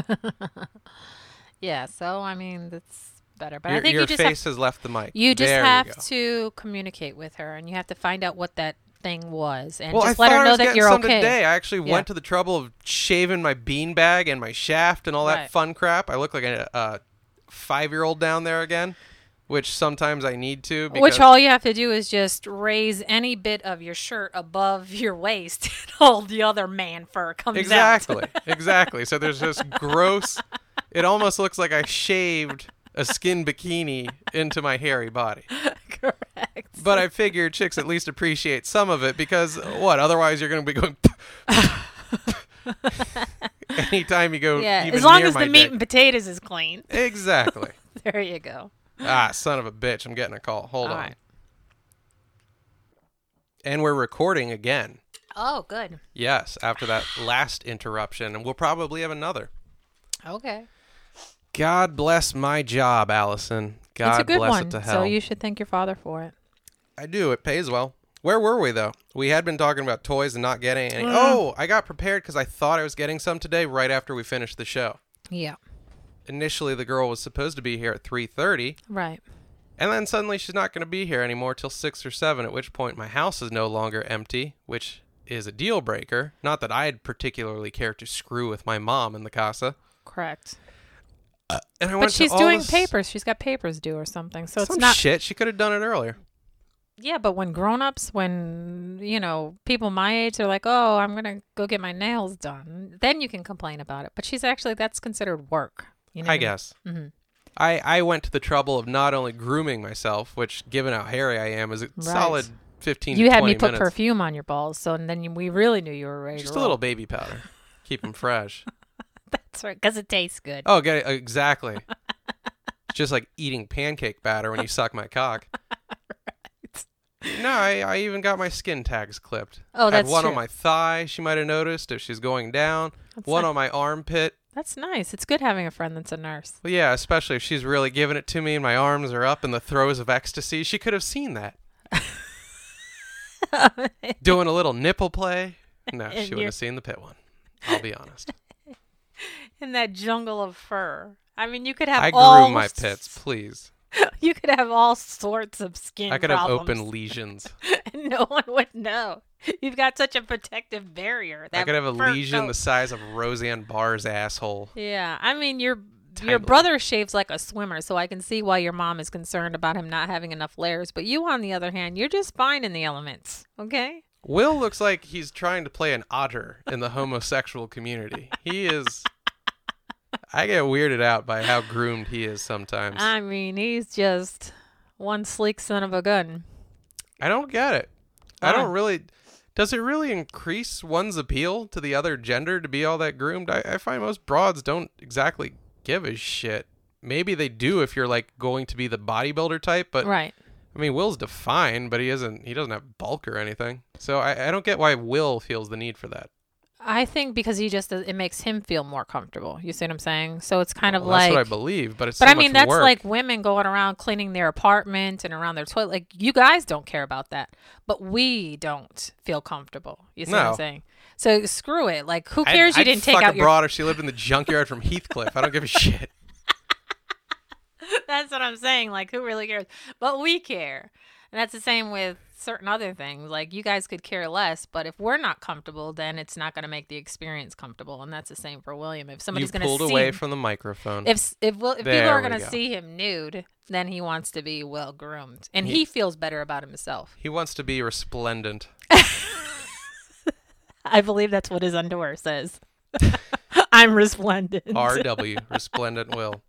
Yeah. So I mean, that's better. But your I think your you just face have, has left the mic. you just There have you go. to communicate with her, and you have to find out what that thing was, and Well, just I let thought her I know was that getting you're some okay. today. I actually Yeah. went to the trouble of shaving my beanbag and my shaft and all that Right. fun crap. I look like a, a five-year-old down there again, which sometimes I need to. Because Which all you have to do is just raise any bit of your shirt above your waist, and all the other man fur comes out. Exactly, exactly. So there's this gross. It almost looks like I shaved a skin bikini into my hairy body. Correct. But I figured chicks at least appreciate some of it because what? Otherwise, you're going to be going. Anytime you go, Yeah, even as long near as my the meat dick. and potatoes is clean. Exactly. There you go. Ah, son of a bitch! I'm getting a call. Hold All on. right. And we're recording again. Oh, good. Yes, after that last interruption, and we'll probably have another. Okay. God bless my job, Allison. God it's a good bless one. it to hell. So you should thank your father for it. I do. It pays well. Where were we, though? We had been talking about toys and not getting any. Uh. Oh, I got prepared because I thought I was getting some today right after we finished the show. Yeah. Initially, the girl was supposed to be here at three thirty, Right. and then suddenly she's not going to be here anymore till six or seven, at which point my house is no longer empty, which is a deal breaker. Not that I'd particularly care to screw with my mom in the casa. Correct. And I But went she's to all doing this- papers. She's got papers due or something. So Some it's not. shit. She could have done it earlier. Yeah, but when grown-ups, when, you know, people my age are like, oh, I'm going to go get my nails done, then you can complain about it. But she's actually, that's considered work. You know I what guess. Mm-hmm. I, I went to the trouble of not only grooming myself, which, given how hairy I am, is a solid fifteen You to had twenty me put minutes. perfume on your balls, so and then you, we really knew you were ready Just to a roll. little baby powder. Keep them fresh. That's right, because it tastes good. Oh, get it, exactly. It's just like eating pancake batter when you suck my cock. Right. No, I, I even got my skin tags clipped. Oh, Had that's one true. on my thigh, she might have noticed if she's going down. That's one ni- on my armpit. That's nice. It's good having a friend that's a nurse. Well, yeah, especially if she's really giving it to me and my arms are up in the throes of ecstasy. She could have seen that. Doing a little nipple play. No, And she wouldn't you're- have seen the pit one. I'll be honest. In that jungle of fur. I mean, you could have I all grew my pits, please. You could have all sorts of skin I could have problems, open lesions. and no one would know. You've got such a protective barrier. I that could have a fur lesion coat. the size of Roseanne Barr's asshole. Yeah, I mean, you're your timely. brother shaves like a swimmer, so I can see why your mom is concerned about him not having enough layers. But you, on the other hand, you're just fine in the elements. Okay. Will looks like he's trying to play an otter in the homosexual community. He is. I get weirded out by how groomed he is sometimes. I mean, he's just one sleek son of a gun. I don't get it. I Why? don't really. Does it really increase one's appeal to the other gender to be all that groomed? I, I find most broads don't exactly give a shit. Maybe they do if you're like going to be the bodybuilder type, but Right. I mean, Will's defined, but he isn't. He doesn't have bulk or anything. So I, I don't get why Will feels the need for that. I think because he just it makes him feel more comfortable. You see what I'm saying? So it's kind of Well, like. that's what I believe, but it's. But so I mean, much that's work. like women going around cleaning their apartment and around their toilet. Like, you guys don't care about that, but we don't feel comfortable. You see what No. I'm saying? So screw it. Like, who I'd- cares you I'd didn't take fuck out a your. broad if she lived in the junkyard from Heathcliff. I don't give a shit. That's what I'm saying. Like, who really cares? But we care. And that's the same with certain other things. Like, you guys could care less, but if we're not comfortable, then it's not going to make the experience comfortable. And that's the same for William. If You somebody's going to pulled see away him, from the microphone. if if, Will, if people There are we going to go. see him nude, then he wants to be well groomed, and He- he feels better about himself. He wants to be resplendent. I believe that's what his underwear says. I'm resplendent. R W, resplendent Will.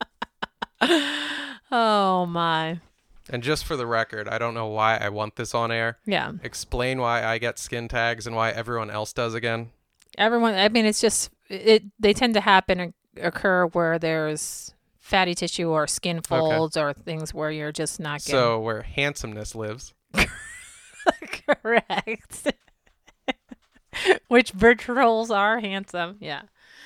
Oh my. And just for the record, I don't know why I want this on air. Yeah. Explain why I get skin tags and why everyone else does again. Everyone, I mean, it's just it. They tend to happen and occur where there's fatty tissue or skin folds or things where you're just not getting So where handsomeness lives. correct. Which virtuals are handsome. Yeah.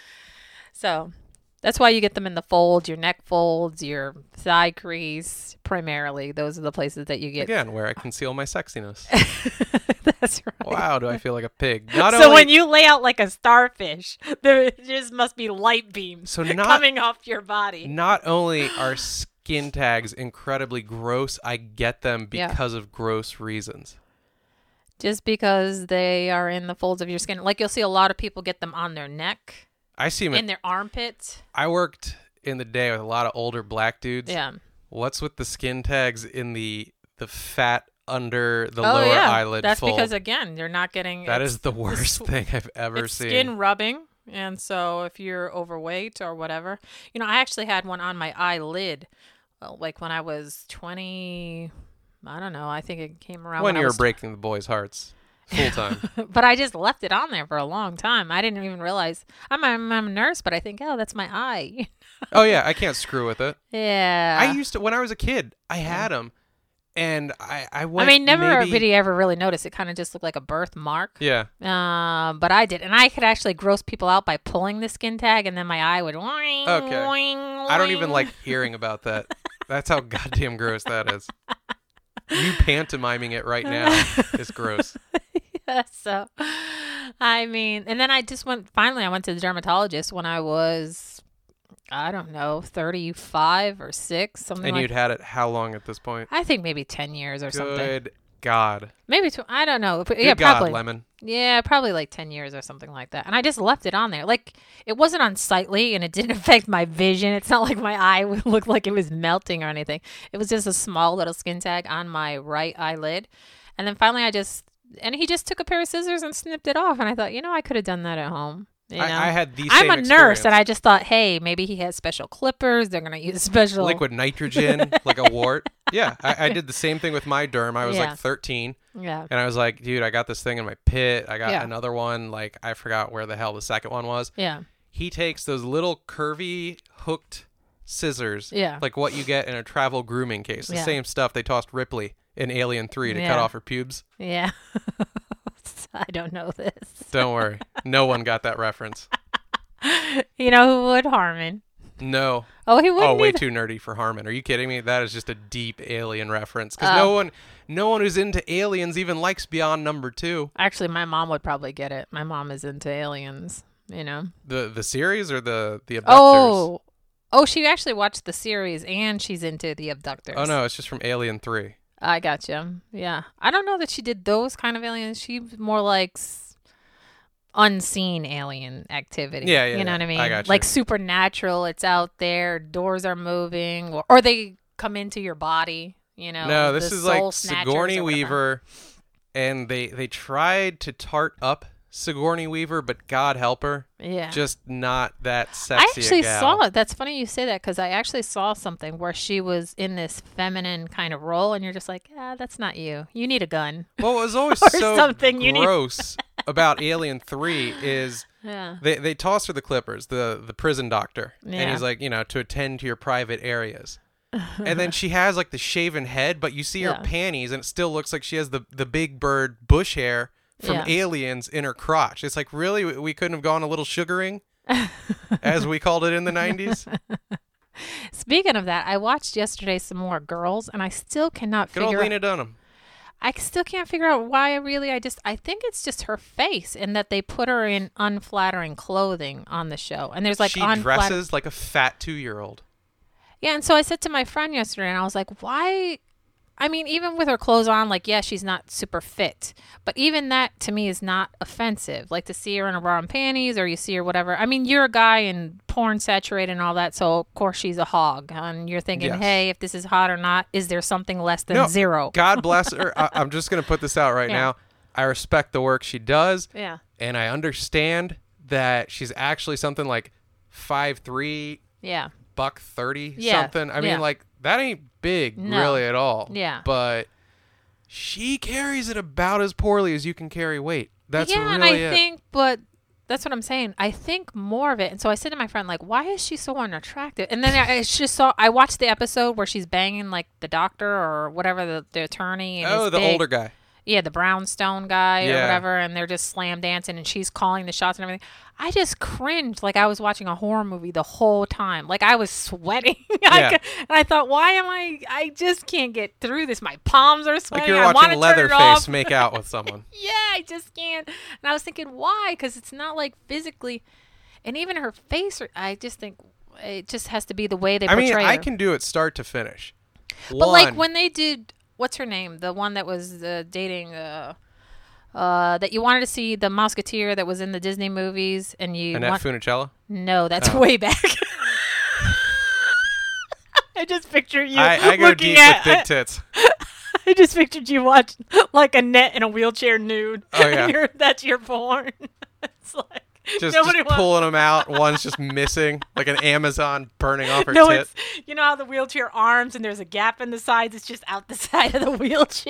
So that's why you get them in the folds, your neck folds, your thigh crease, primarily. Those are the places that you get. Again, where I conceal my sexiness. That's right. Wow, do I feel like a pig. Not So only, when you lay out like a starfish, there just must be light beams So not- coming off your body. Not only are skin tags incredibly gross, I get them Yeah. because of gross reasons. Just because they are in the folds of your skin. Like, you'll see a lot of people get them on their neck, I see them. in their armpits. I worked in the day with a lot of older black dudes. Yeah. What's with the skin tags in the the fat under the oh, lower yeah. eyelid That's fold? because, again, you're not getting... That it's- is the worst it's- thing I've ever it's seen. skin rubbing. And so if you're overweight or whatever... You know, I actually had one on my eyelid, well, like when I was twenty... I don't know. I think it came around when when, you I were was breaking the boys' hearts full time. But I just left it on there for a long time. I didn't even realize. I'm, I'm, I'm a nurse, but I think, oh, that's my eye. Oh yeah, I can't screw with it. Yeah. I used to when I was a kid. I had them, and I I I went. mean, never maybe, did you ever really notice. It kind of just looked like a birthmark. Yeah. Uh, but I did. And I could actually gross people out by pulling the skin tag, and then my eye would. Okay. I don't even like hearing about that. That's how goddamn gross that is. You pantomiming it right now is gross. So, I mean, and then I just went, finally, I went to the dermatologist when I was, I don't know, thirty-five or six, something And like you'd had it how long at this point? I think maybe ten years or something. Good God. Maybe, tw- I don't know. But Good yeah, God, probably. Lemon. Yeah, probably like ten years or something like that. And I just left it on there. Like, it wasn't unsightly and it didn't affect my vision. It's not like my eye would look like it was melting or anything. It was just a small little skin tag on my right eyelid. And then finally I just, and he just took a pair of scissors and snipped it off. And I thought, you know, I could have done that at home. You know? I, I had the I'm same a nurse, experience. and I just thought, hey, maybe he has special clippers. They're going to use special. Liquid nitrogen, like a wart. Yeah, I, I did the same thing with my derm. I was Yeah. like thirteen. Yeah. And I was like, dude, I got this thing in my pit. I got Yeah. another one. Like, I forgot where the hell the second one was. Yeah. He takes those little curvy hooked scissors, Yeah. like what you get in a travel grooming case. The Yeah. same stuff they tossed Ripley in Alien three to cut Yeah. off her pubes. Yeah. I don't know this. Don't worry. No one got that reference. You know who would? Harmon. No. Oh, he wouldn't Oh, way either. too nerdy for Harmon. Are you kidding me? That is just a deep Alien reference. Because Oh. no one, no one who's into aliens even likes Beyond Number Two. Actually, my mom would probably get it. My mom is into aliens, you know. The the series or the the abductors? Oh. Oh, she actually watched the series and she's into the abductors. Oh no, it's just from Alien Three. I gotcha. Yeah. I don't know that she did those kind of aliens. She was more like s- unseen alien activity. Yeah, yeah, You know yeah. what I mean? I got you. Like supernatural, it's out there, doors are moving, or, or they come into your body, you know. No, this the is like soul snatchers Sigourney or whatever. Weaver, and they they tried to tart up Sigourney Weaver, but God help her, Yeah. just not that sexy. I actually a gal. saw it. That's funny you say that because I actually saw something where she was in this feminine kind of role, and you're just like, ah, that's not you. You need a gun. Well, what was always Or so something you need- gross about Alien Three is Yeah. they they toss her the clippers, the the prison doctor, and Yeah. he's like, you know, to attend to your private areas. And then she has like the shaven head, but you see her Yeah. panties, and it still looks like she has the the big bird bush hair from Yeah. Aliens in her crotch. It's like, really, we we couldn't have gone a little sugaring, as we called it in the nineties. Speaking of that, I watched yesterday some more Girls, and I still cannot Good old figure. Lena Dunham. I still can't figure out why. I really, I just, I think it's just her face, and that they put her in unflattering clothing on the show, and there's like She unflatter- dresses like a fat two-year-old. Yeah, and so I said to my friend yesterday, and I was like, why? I mean, even with her clothes on, like, yeah, she's not super fit. But even that, to me, is not offensive. Like, to see her in a bra and panties, or you see her whatever. I mean, you're a guy and porn saturated and all that, so of course she's a hog. And you're thinking, Yes. hey, if this is hot or not, is there something less than No, zero? God bless her. I, I'm just going to put this out right Yeah. now. I respect the work she does, Yeah. and I understand that she's actually something like five three, Yeah. buck thirty Yeah, something. I yeah. mean, like, that ain't big No. really at all. Yeah. But she carries it about as poorly as you can carry weight. That's yeah, really and I it. think, but that's what I'm saying. I think more of it. And so I said to my friend, like, why is she so unattractive? And then I, I just saw, I watched the episode where she's banging like the doctor or whatever, the, the attorney. And oh, his the big- older guy. Yeah, the brownstone guy or Yeah. whatever, and they're just slam dancing, and she's calling the shots and everything. I just cringed like I was watching a horror movie the whole time. Like I was sweating. I Yeah. c- and I thought, why am I? I just can't get through this. My palms are sweating. Like you're I want watching to turn it off. Leatherface make out with someone. Yeah, I just can't. And I was thinking, why? Because it's not like physically, and even her face. I just think it just has to be the way they I portray mean, I her. can do it start to finish. But like One, when they did, what's her name? The one that was uh, dating, uh, uh, that you wanted to see, the Musketeer that was in the Disney movies, and you Annette want. Funicello. No, that's Oh. way back. I just pictured you. I, I go looking deep at, with big tits. I just pictured you watching like Annette in a wheelchair nude. Oh, yeah. You're, that's your porn. It's like Just, nobody just wants. pulling them out. One's just missing, like an Amazon burning off her No, tit. it's you know how the wheelchair arms and there's a gap in the sides. It's just out the side of the wheelchair.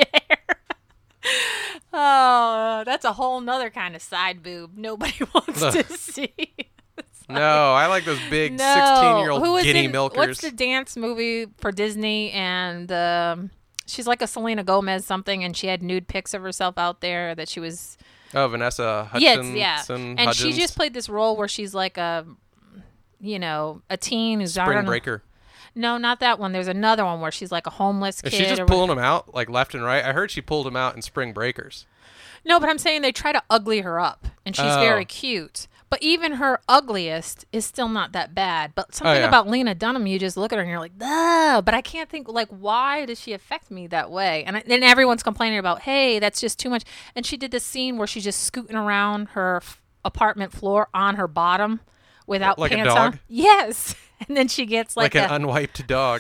Oh, that's a whole nother kind of side boob nobody wants Ugh. to see. It's like- No, I like those big No. sixteen-year-old Who was giddy in- milkers. What's the dance movie for Disney? And um, she's like a Selena Gomez something, and she had nude pics of herself out there that she was. Oh, Vanessa Yes, Hudson. yeah. And she Hudgens. just played this role where she's like a, you know, a teen who's I Spring don't know- Breaker. No, not that one. There's another one where she's like a homeless kid. Is she just or pulling them out like left and right? I heard she pulled them out in Spring Breakers. No, but I'm saying they try to ugly her up, and she's Oh. very cute. But even her ugliest is still not that bad. But something yeah. about Lena Dunham, you just look at her and you're like, ugh. But I can't think, like, why does she affect me that way? And then everyone's complaining about, hey, that's just too much. And she did this scene where she's just scooting around her f- apartment floor on her bottom without Like a pants dog? on. Yes. And then she gets Like, like, an a, unwiped dog.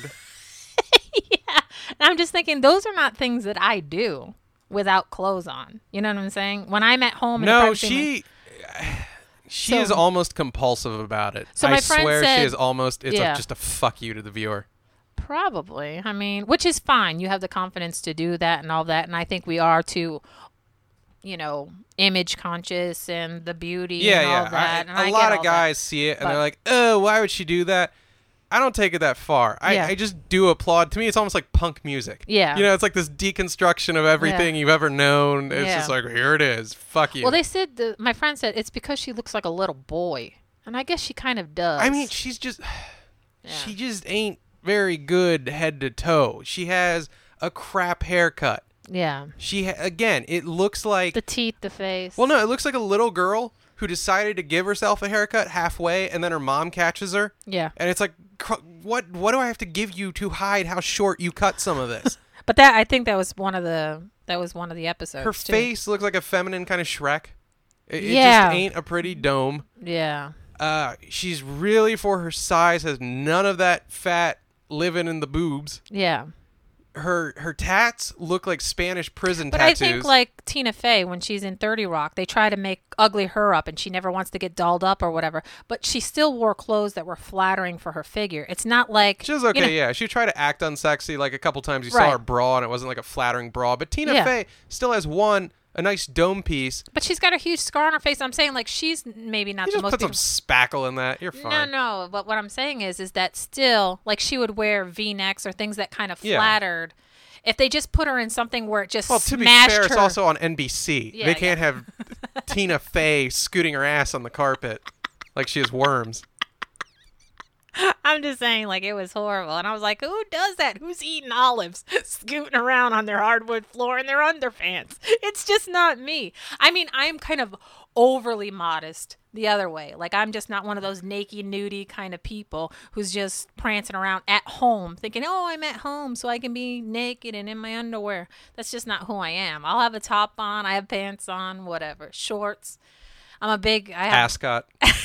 yeah. And I'm just thinking, those are not things that I do without clothes on. You know what I'm saying? When I'm at home. in a No, privacy room- she... She So- is almost compulsive about it. So I my friend swear she said- is almost... It's Yeah. a, just a fuck you to the viewer. Probably. I mean, which is fine. You have the confidence to do that and all that. And I think we are too, you know, image conscious and the beauty Yeah, and all yeah. that. I, and a I lot get of all that. guys see it and But- they're like, oh, why would she do that? I don't take it that far. I, Yeah. I just do applaud. To me, it's almost like punk music. Yeah. You know, it's like this deconstruction of everything you've ever known. It's Yeah. just like, here it is. Fuck you. Well, they said, the, my friend said, it's because she looks like a little boy. And I guess she kind of does. I mean, she's just... Yeah. She just ain't very good head to toe. She has a crap haircut. yeah. She ha- again, it looks like The teeth, the face. well, no, it looks like a little girl who decided to give herself a haircut halfway, and then her mom catches her, Yeah. and it's like, cr- what? What do I have to give you to hide how short you cut some of this? But that, I think that was one of the, that was one of the episodes. Her too. face looks like a feminine kind of Shrek. It, Yeah. it just ain't a pretty dome. Yeah. Uh, she's really, for her size, has none of that fat living in the boobs. Yeah. Her her tats look like Spanish prison But tattoos. I think like Tina Fey, when she's in thirty Rock, they try to make ugly her up and she never wants to get dolled up or whatever. But she still wore clothes that were flattering for her figure. It's not like... She was okay, you know, yeah. She tried to act unsexy like a couple times. You Right. saw her bra and it wasn't like a flattering bra. But Tina Yeah. Fey still has one, a nice dome piece. But she's got a huge scar on her face. I'm saying like she's maybe not You the just most... put some beautiful- spackle in that. You're fine. No, no. But what I'm saying is, is that still, like she would wear V-necks or things that kind of Yeah. flattered. If they just put her in something where it just Well, to be smashed fair, her... it's also on N B C. Yeah, they can't have Tina Fey scooting her ass on the carpet like she has worms. I'm just saying, like, it was horrible. And I was like, who does that? Who's eating olives, scooting around on their hardwood floor in their underpants? It's just not me. I mean, I'm kind of overly modest the other way. Like, I'm just not one of those naked, nudie kind of people who's just prancing around at home thinking, oh, I'm at home so I can be naked and in my underwear. That's just not who I am. I'll have a top on. I have pants on, whatever, shorts. I'm a big... I have, Ascot.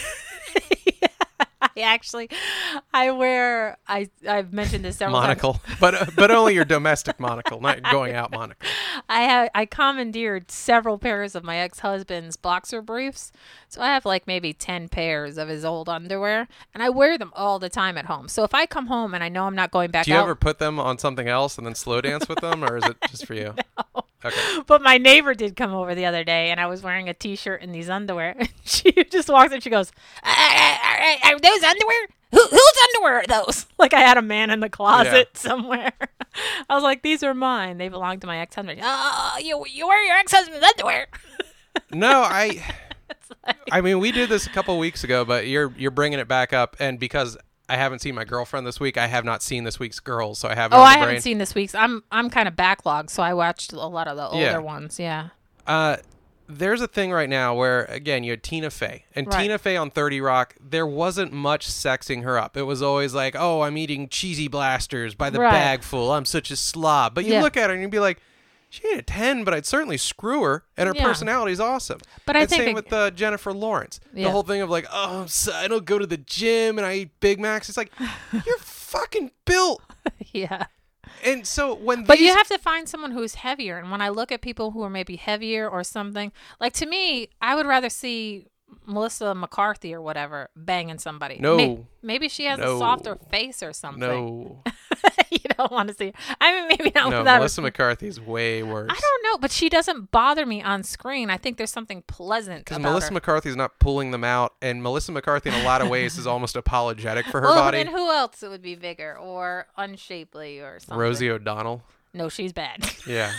I actually, I wear, I, I've mentioned this several times. Monocle. But uh, but only your domestic monocle, not going out monocle. I have, I commandeered several pairs of my ex-husband's boxer briefs. So I have like maybe ten pairs of his old underwear and I wear them all the time at home. So if I come home and I know I'm not going back Do you out. ever put them on something else and then slow dance with them, or is it just for you? No. Okay. But my neighbor did come over the other day and I was wearing a t-shirt and these underwear. And she just walks in, she goes, "Are- are- are those underwear? Who, whose underwear are those?" Like I had a man in the closet Yeah. somewhere. I was like, these are mine. They belong to my ex-husband. Oh, you, you wear your ex-husband's underwear. No, I. It's like- I mean, we did this a couple weeks ago, but you're you're bringing it back up, and because I haven't seen my girlfriend this week, I have not seen this week's Girls, so I have it Oh, on the I brain. haven't seen this week's. I'm I'm kind of backlogged, so I watched a lot of the older Yeah. ones. Yeah. Uh, there's a thing right now where, again, you had Tina Fey. And Right. Tina Fey on thirty Rock, there wasn't much sexing her up. It was always like, oh, I'm eating cheesy blasters by the Right. bag full. I'm such a slob. But you Yeah. look at her and you'd be like, she ain't a ten, but I'd certainly screw her. And her Yeah. personality is awesome. But I and think same it- with uh, Jennifer Lawrence. Yeah. The whole thing of like, oh, I'm so, I don't go to the gym and I eat Big Macs. It's like, you're fucking built. Yeah. And so when But these you have to find someone who's heavier. And when I look at people who are maybe heavier or something, like to me, I would rather see Melissa McCarthy or whatever banging somebody. No. May- maybe she has No. a softer face or something. no, You don't want to see. I mean, maybe not no, without. Melissa McCarthy's way worse. I don't know, but she doesn't bother me on screen. I think there's something pleasant Because about Melissa her. McCarthy's not pulling them out, and Melissa McCarthy, in a lot of ways, is almost apologetic for her well, body. then who else would be bigger or unshapely or something? Rosie O'Donnell. No, she's bad. Yeah.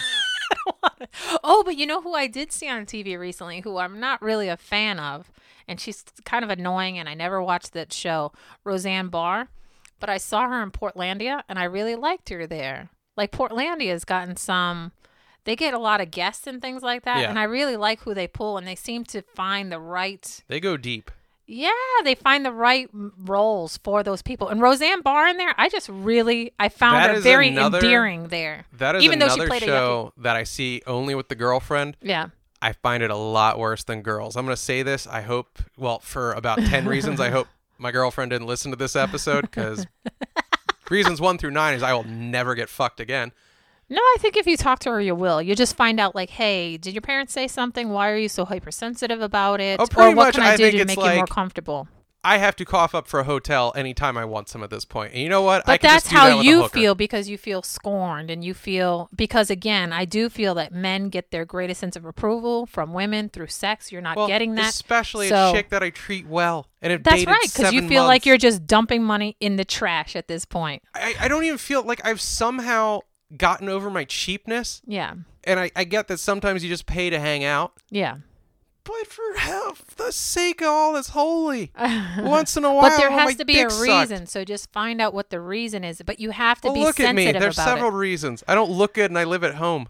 Oh, but you know who I did see on T V recently who I'm not really a fan of, and she's kind of annoying, and I never watched that show, Roseanne Barr, but I saw her in Portlandia, and I really liked her there. Like, Portlandia's gotten some, they get a lot of guests and things like that, Yeah. and I really like who they pull, and they seem to find the right, They go deep. yeah, they find the right m- roles for those people. And Roseanne Barr in there, I just really, I found That her is very another- endearing there. That is Even though she another played a show that I see only with the girlfriend. Yeah. I find it a lot worse than Girls. I'm going to say this. I hope, well, for about ten reasons, I hope my girlfriend didn't listen to this episode, because reasons one through nine is I will never get fucked again. No, I think if you talk to her, you will. You just find out, like, hey, did your parents say something? Why are you so hypersensitive about it? Oh, pretty or what much, can I, I do think to it's make you more like- comfortable? I have to cough up for a hotel anytime I want some at this point. And you know what? I But can that's just do that how with a you hooker. feel, because you feel scorned and you feel, because again, I do feel that men get their greatest sense of approval from women through sex. You're not Well, getting that. especially So- a chick that I treat well and have That's dated right, because you seven feel like months. you're just dumping money in the trash at this point. I, I don't even feel like I've somehow gotten over my cheapness. Yeah. And I, I get that sometimes you just pay to hang out. Yeah. But for hell, for the sake of all that's holy, once in a while, But there I want has my to be a dick reason, sucked. so just find out what the reason is. But you have to Well, be look at sensitive me. There's about several it. reasons. I don't look good and I live at home.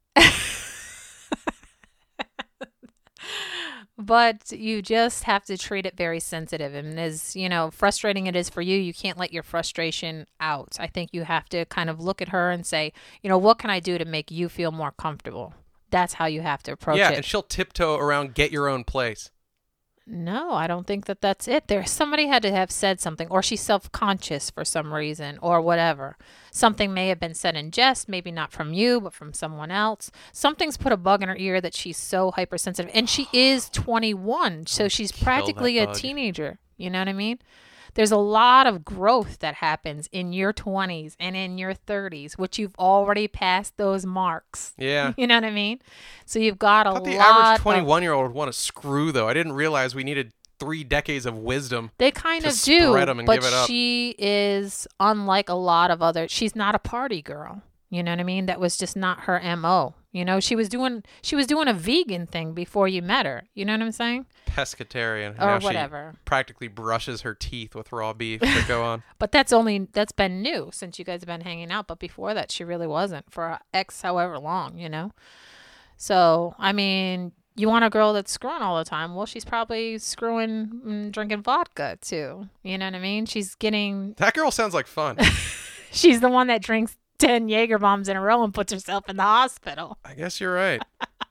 But you just have to treat it very sensitive. And as, you know, frustrating it is for you, you can't let your frustration out. I think you have to kind of look at her and say, you know, what can I do to make you feel more comfortable? That's how you have to approach yeah, it. and she'll tiptoe around get your own place. No, I don't think that that's it. There, somebody had to have said something, or she's self-conscious for some reason, or whatever. Something may have been said in jest, maybe not from you, but from someone else. Something's put a bug in her ear that she's so hypersensitive, and she is twenty-one, so she's practically a bug. teenager. You know what I mean? There's a lot of growth that happens in your twenties and in your thirties, which you've already passed those marks. Yeah. You know what I mean? So you've got a I thought the lot average of... twenty-one-year-old would want to screw, though. I didn't realize we needed three decades of wisdom. They kind to of do, spread 'em and but give it up. she is unlike a lot of other... She's not a party girl. You know what I mean? That was just not her M O. You know, she was doing she was doing a vegan thing before you met her. You know what I'm saying? Pescatarian. Or now whatever. She practically brushes her teeth with raw beef to go on. But that's only that's been new since you guys have been hanging out. But before that, she really wasn't for X however long. You know. So I mean, you want a girl that's screwing all the time? Well, she's probably screwing, and drinking vodka too. You know what I mean? She's getting. That girl sounds like fun. She's the one that drinks ten Jaeger bombs in a row and puts herself in the hospital. I guess you're right.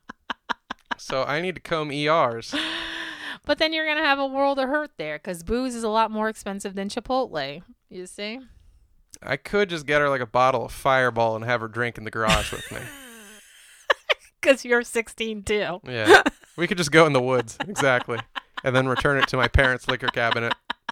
So I need to comb E Rs. But then you're going to have a world of hurt there because booze is a lot more expensive than Chipotle. You see? I could just get her like a bottle of Fireball and have her drink in the garage with me. Because you're sixteen too. Yeah. We could just go in the woods. Exactly. And then return it to my parents' liquor cabinet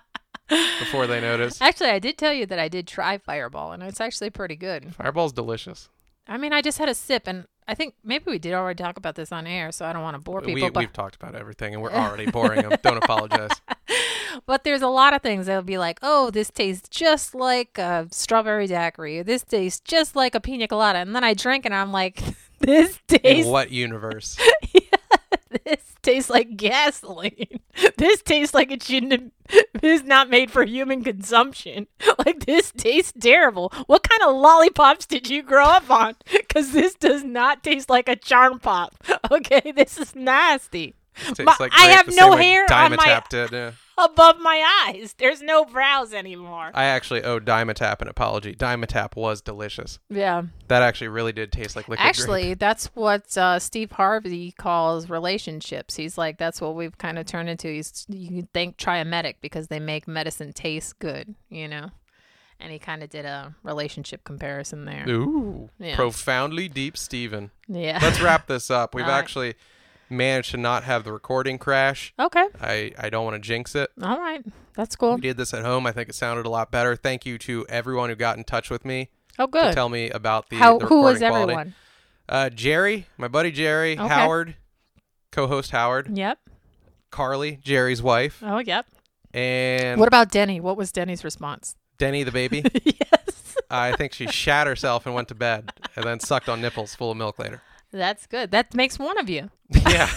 before they notice. Actually, I did tell you that I did try Fireball, and it's actually pretty good. Fireball's delicious. I mean, I just had a sip, and I think maybe we did already talk about this on air, so I don't want to bore people. We, but... We've talked about everything, and we're already boring them. Don't apologize. But there's a lot of things that'll be like, oh, this tastes just like a strawberry daiquiri. This tastes just like a pina colada. And then I drink, and I'm like, this tastes... In what universe? Yeah, this tastes like gasoline. This tastes like it shouldn't have, this is not made for human consumption. Like, this tastes terrible. What kind of lollipops did you grow up on? Because this does not taste like a charm pop. Okay, this is nasty. It tastes My- like I grape have the no same way hair on my- Dimetapp did, yeah. Above my eyes. There's no brows anymore. I actually owe Dimetapp an apology. Dimetapp was delicious. Yeah. That actually really did taste like liquid Actually, grape. that's what uh, Steve Harvey calls relationships. He's like, that's what we've kind of turned into. He's, you can thank Triametic because they make medicine taste good, you know? And he kind of did a relationship comparison there. Ooh. Yeah. Profoundly deep, Steven. Yeah. Let's wrap this up. We've All right. actually managed to not have the recording crash. Okay. I, I don't want to jinx it. All right. That's cool. We did this at home. I think it sounded a lot better. Thank you to everyone who got in touch with me Oh, to good. tell me about the, How, the who was recording quality. everyone? Uh, Jerry, my buddy Jerry, Okay. Howard, co-host Howard, Yep. Carly, Jerry's wife, Oh, yep. and What about Denny? What was Denny's response? Denny the baby. Yes. I think she shat herself and went to bed and then sucked on nipples full of milk later. That's good. That makes one of you. Yeah.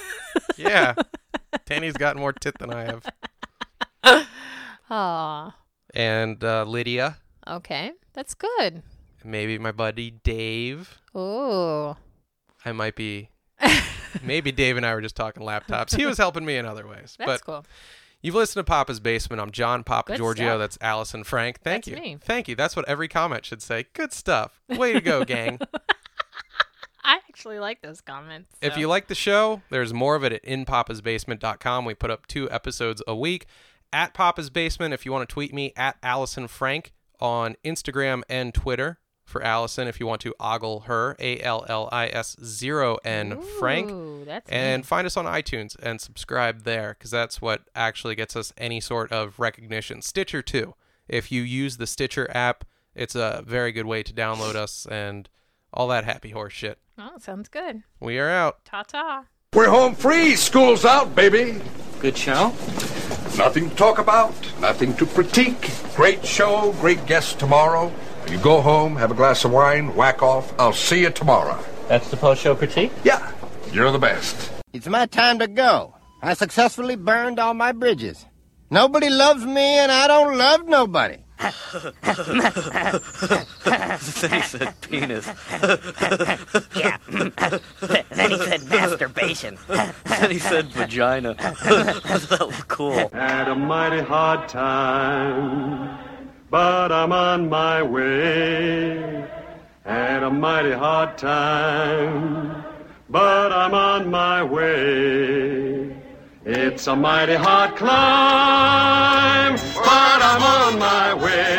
Yeah. Denny's got more tit than I have. Aw. And uh, Lydia, Okay. That's good. maybe my buddy Dave. Oh. I might be... Maybe Dave and I were just talking laptops. He was helping me in other ways. That's but cool. You've listened to Papa's Basement. I'm John Papa Good Giorgio. stuff. That's Allison Frank. Thank That's you. me. Thank you. That's what every comment should say. Good stuff. Way to go, gang. I actually like those comments. If so. you like the show, there's more of it at in papas basement dot com. We put up two episodes a week. At Papa's Basement, if you want to tweet me, at Allison Frank on Instagram and Twitter. For Allison, if you want to ogle her, A L L I S zero N Frank. Ooh, that's And me. find us on iTunes and subscribe there, because that's what actually gets us any sort of recognition. Stitcher, too. If you use the Stitcher app, it's a very good way to download us and all that happy horse shit. Oh, sounds good. We are out. Ta-ta. We're home free. School's out, baby. Good show? Nothing to talk about, nothing to critique. Great show, great guests tomorrow. You go home, have a glass of wine, whack off. I'll see you tomorrow. That's the post-show critique? Yeah, you're the best. It's my time to go. I successfully burned all my bridges. Nobody loves me, and I don't love nobody. Then he said penis. Yeah. Then he said masturbation. Then he said vagina. That was cool. Had a mighty hard time, but I'm on my way. Had a mighty hard time, but I'm on my way. It's a mighty hard climb, but I'm on my way.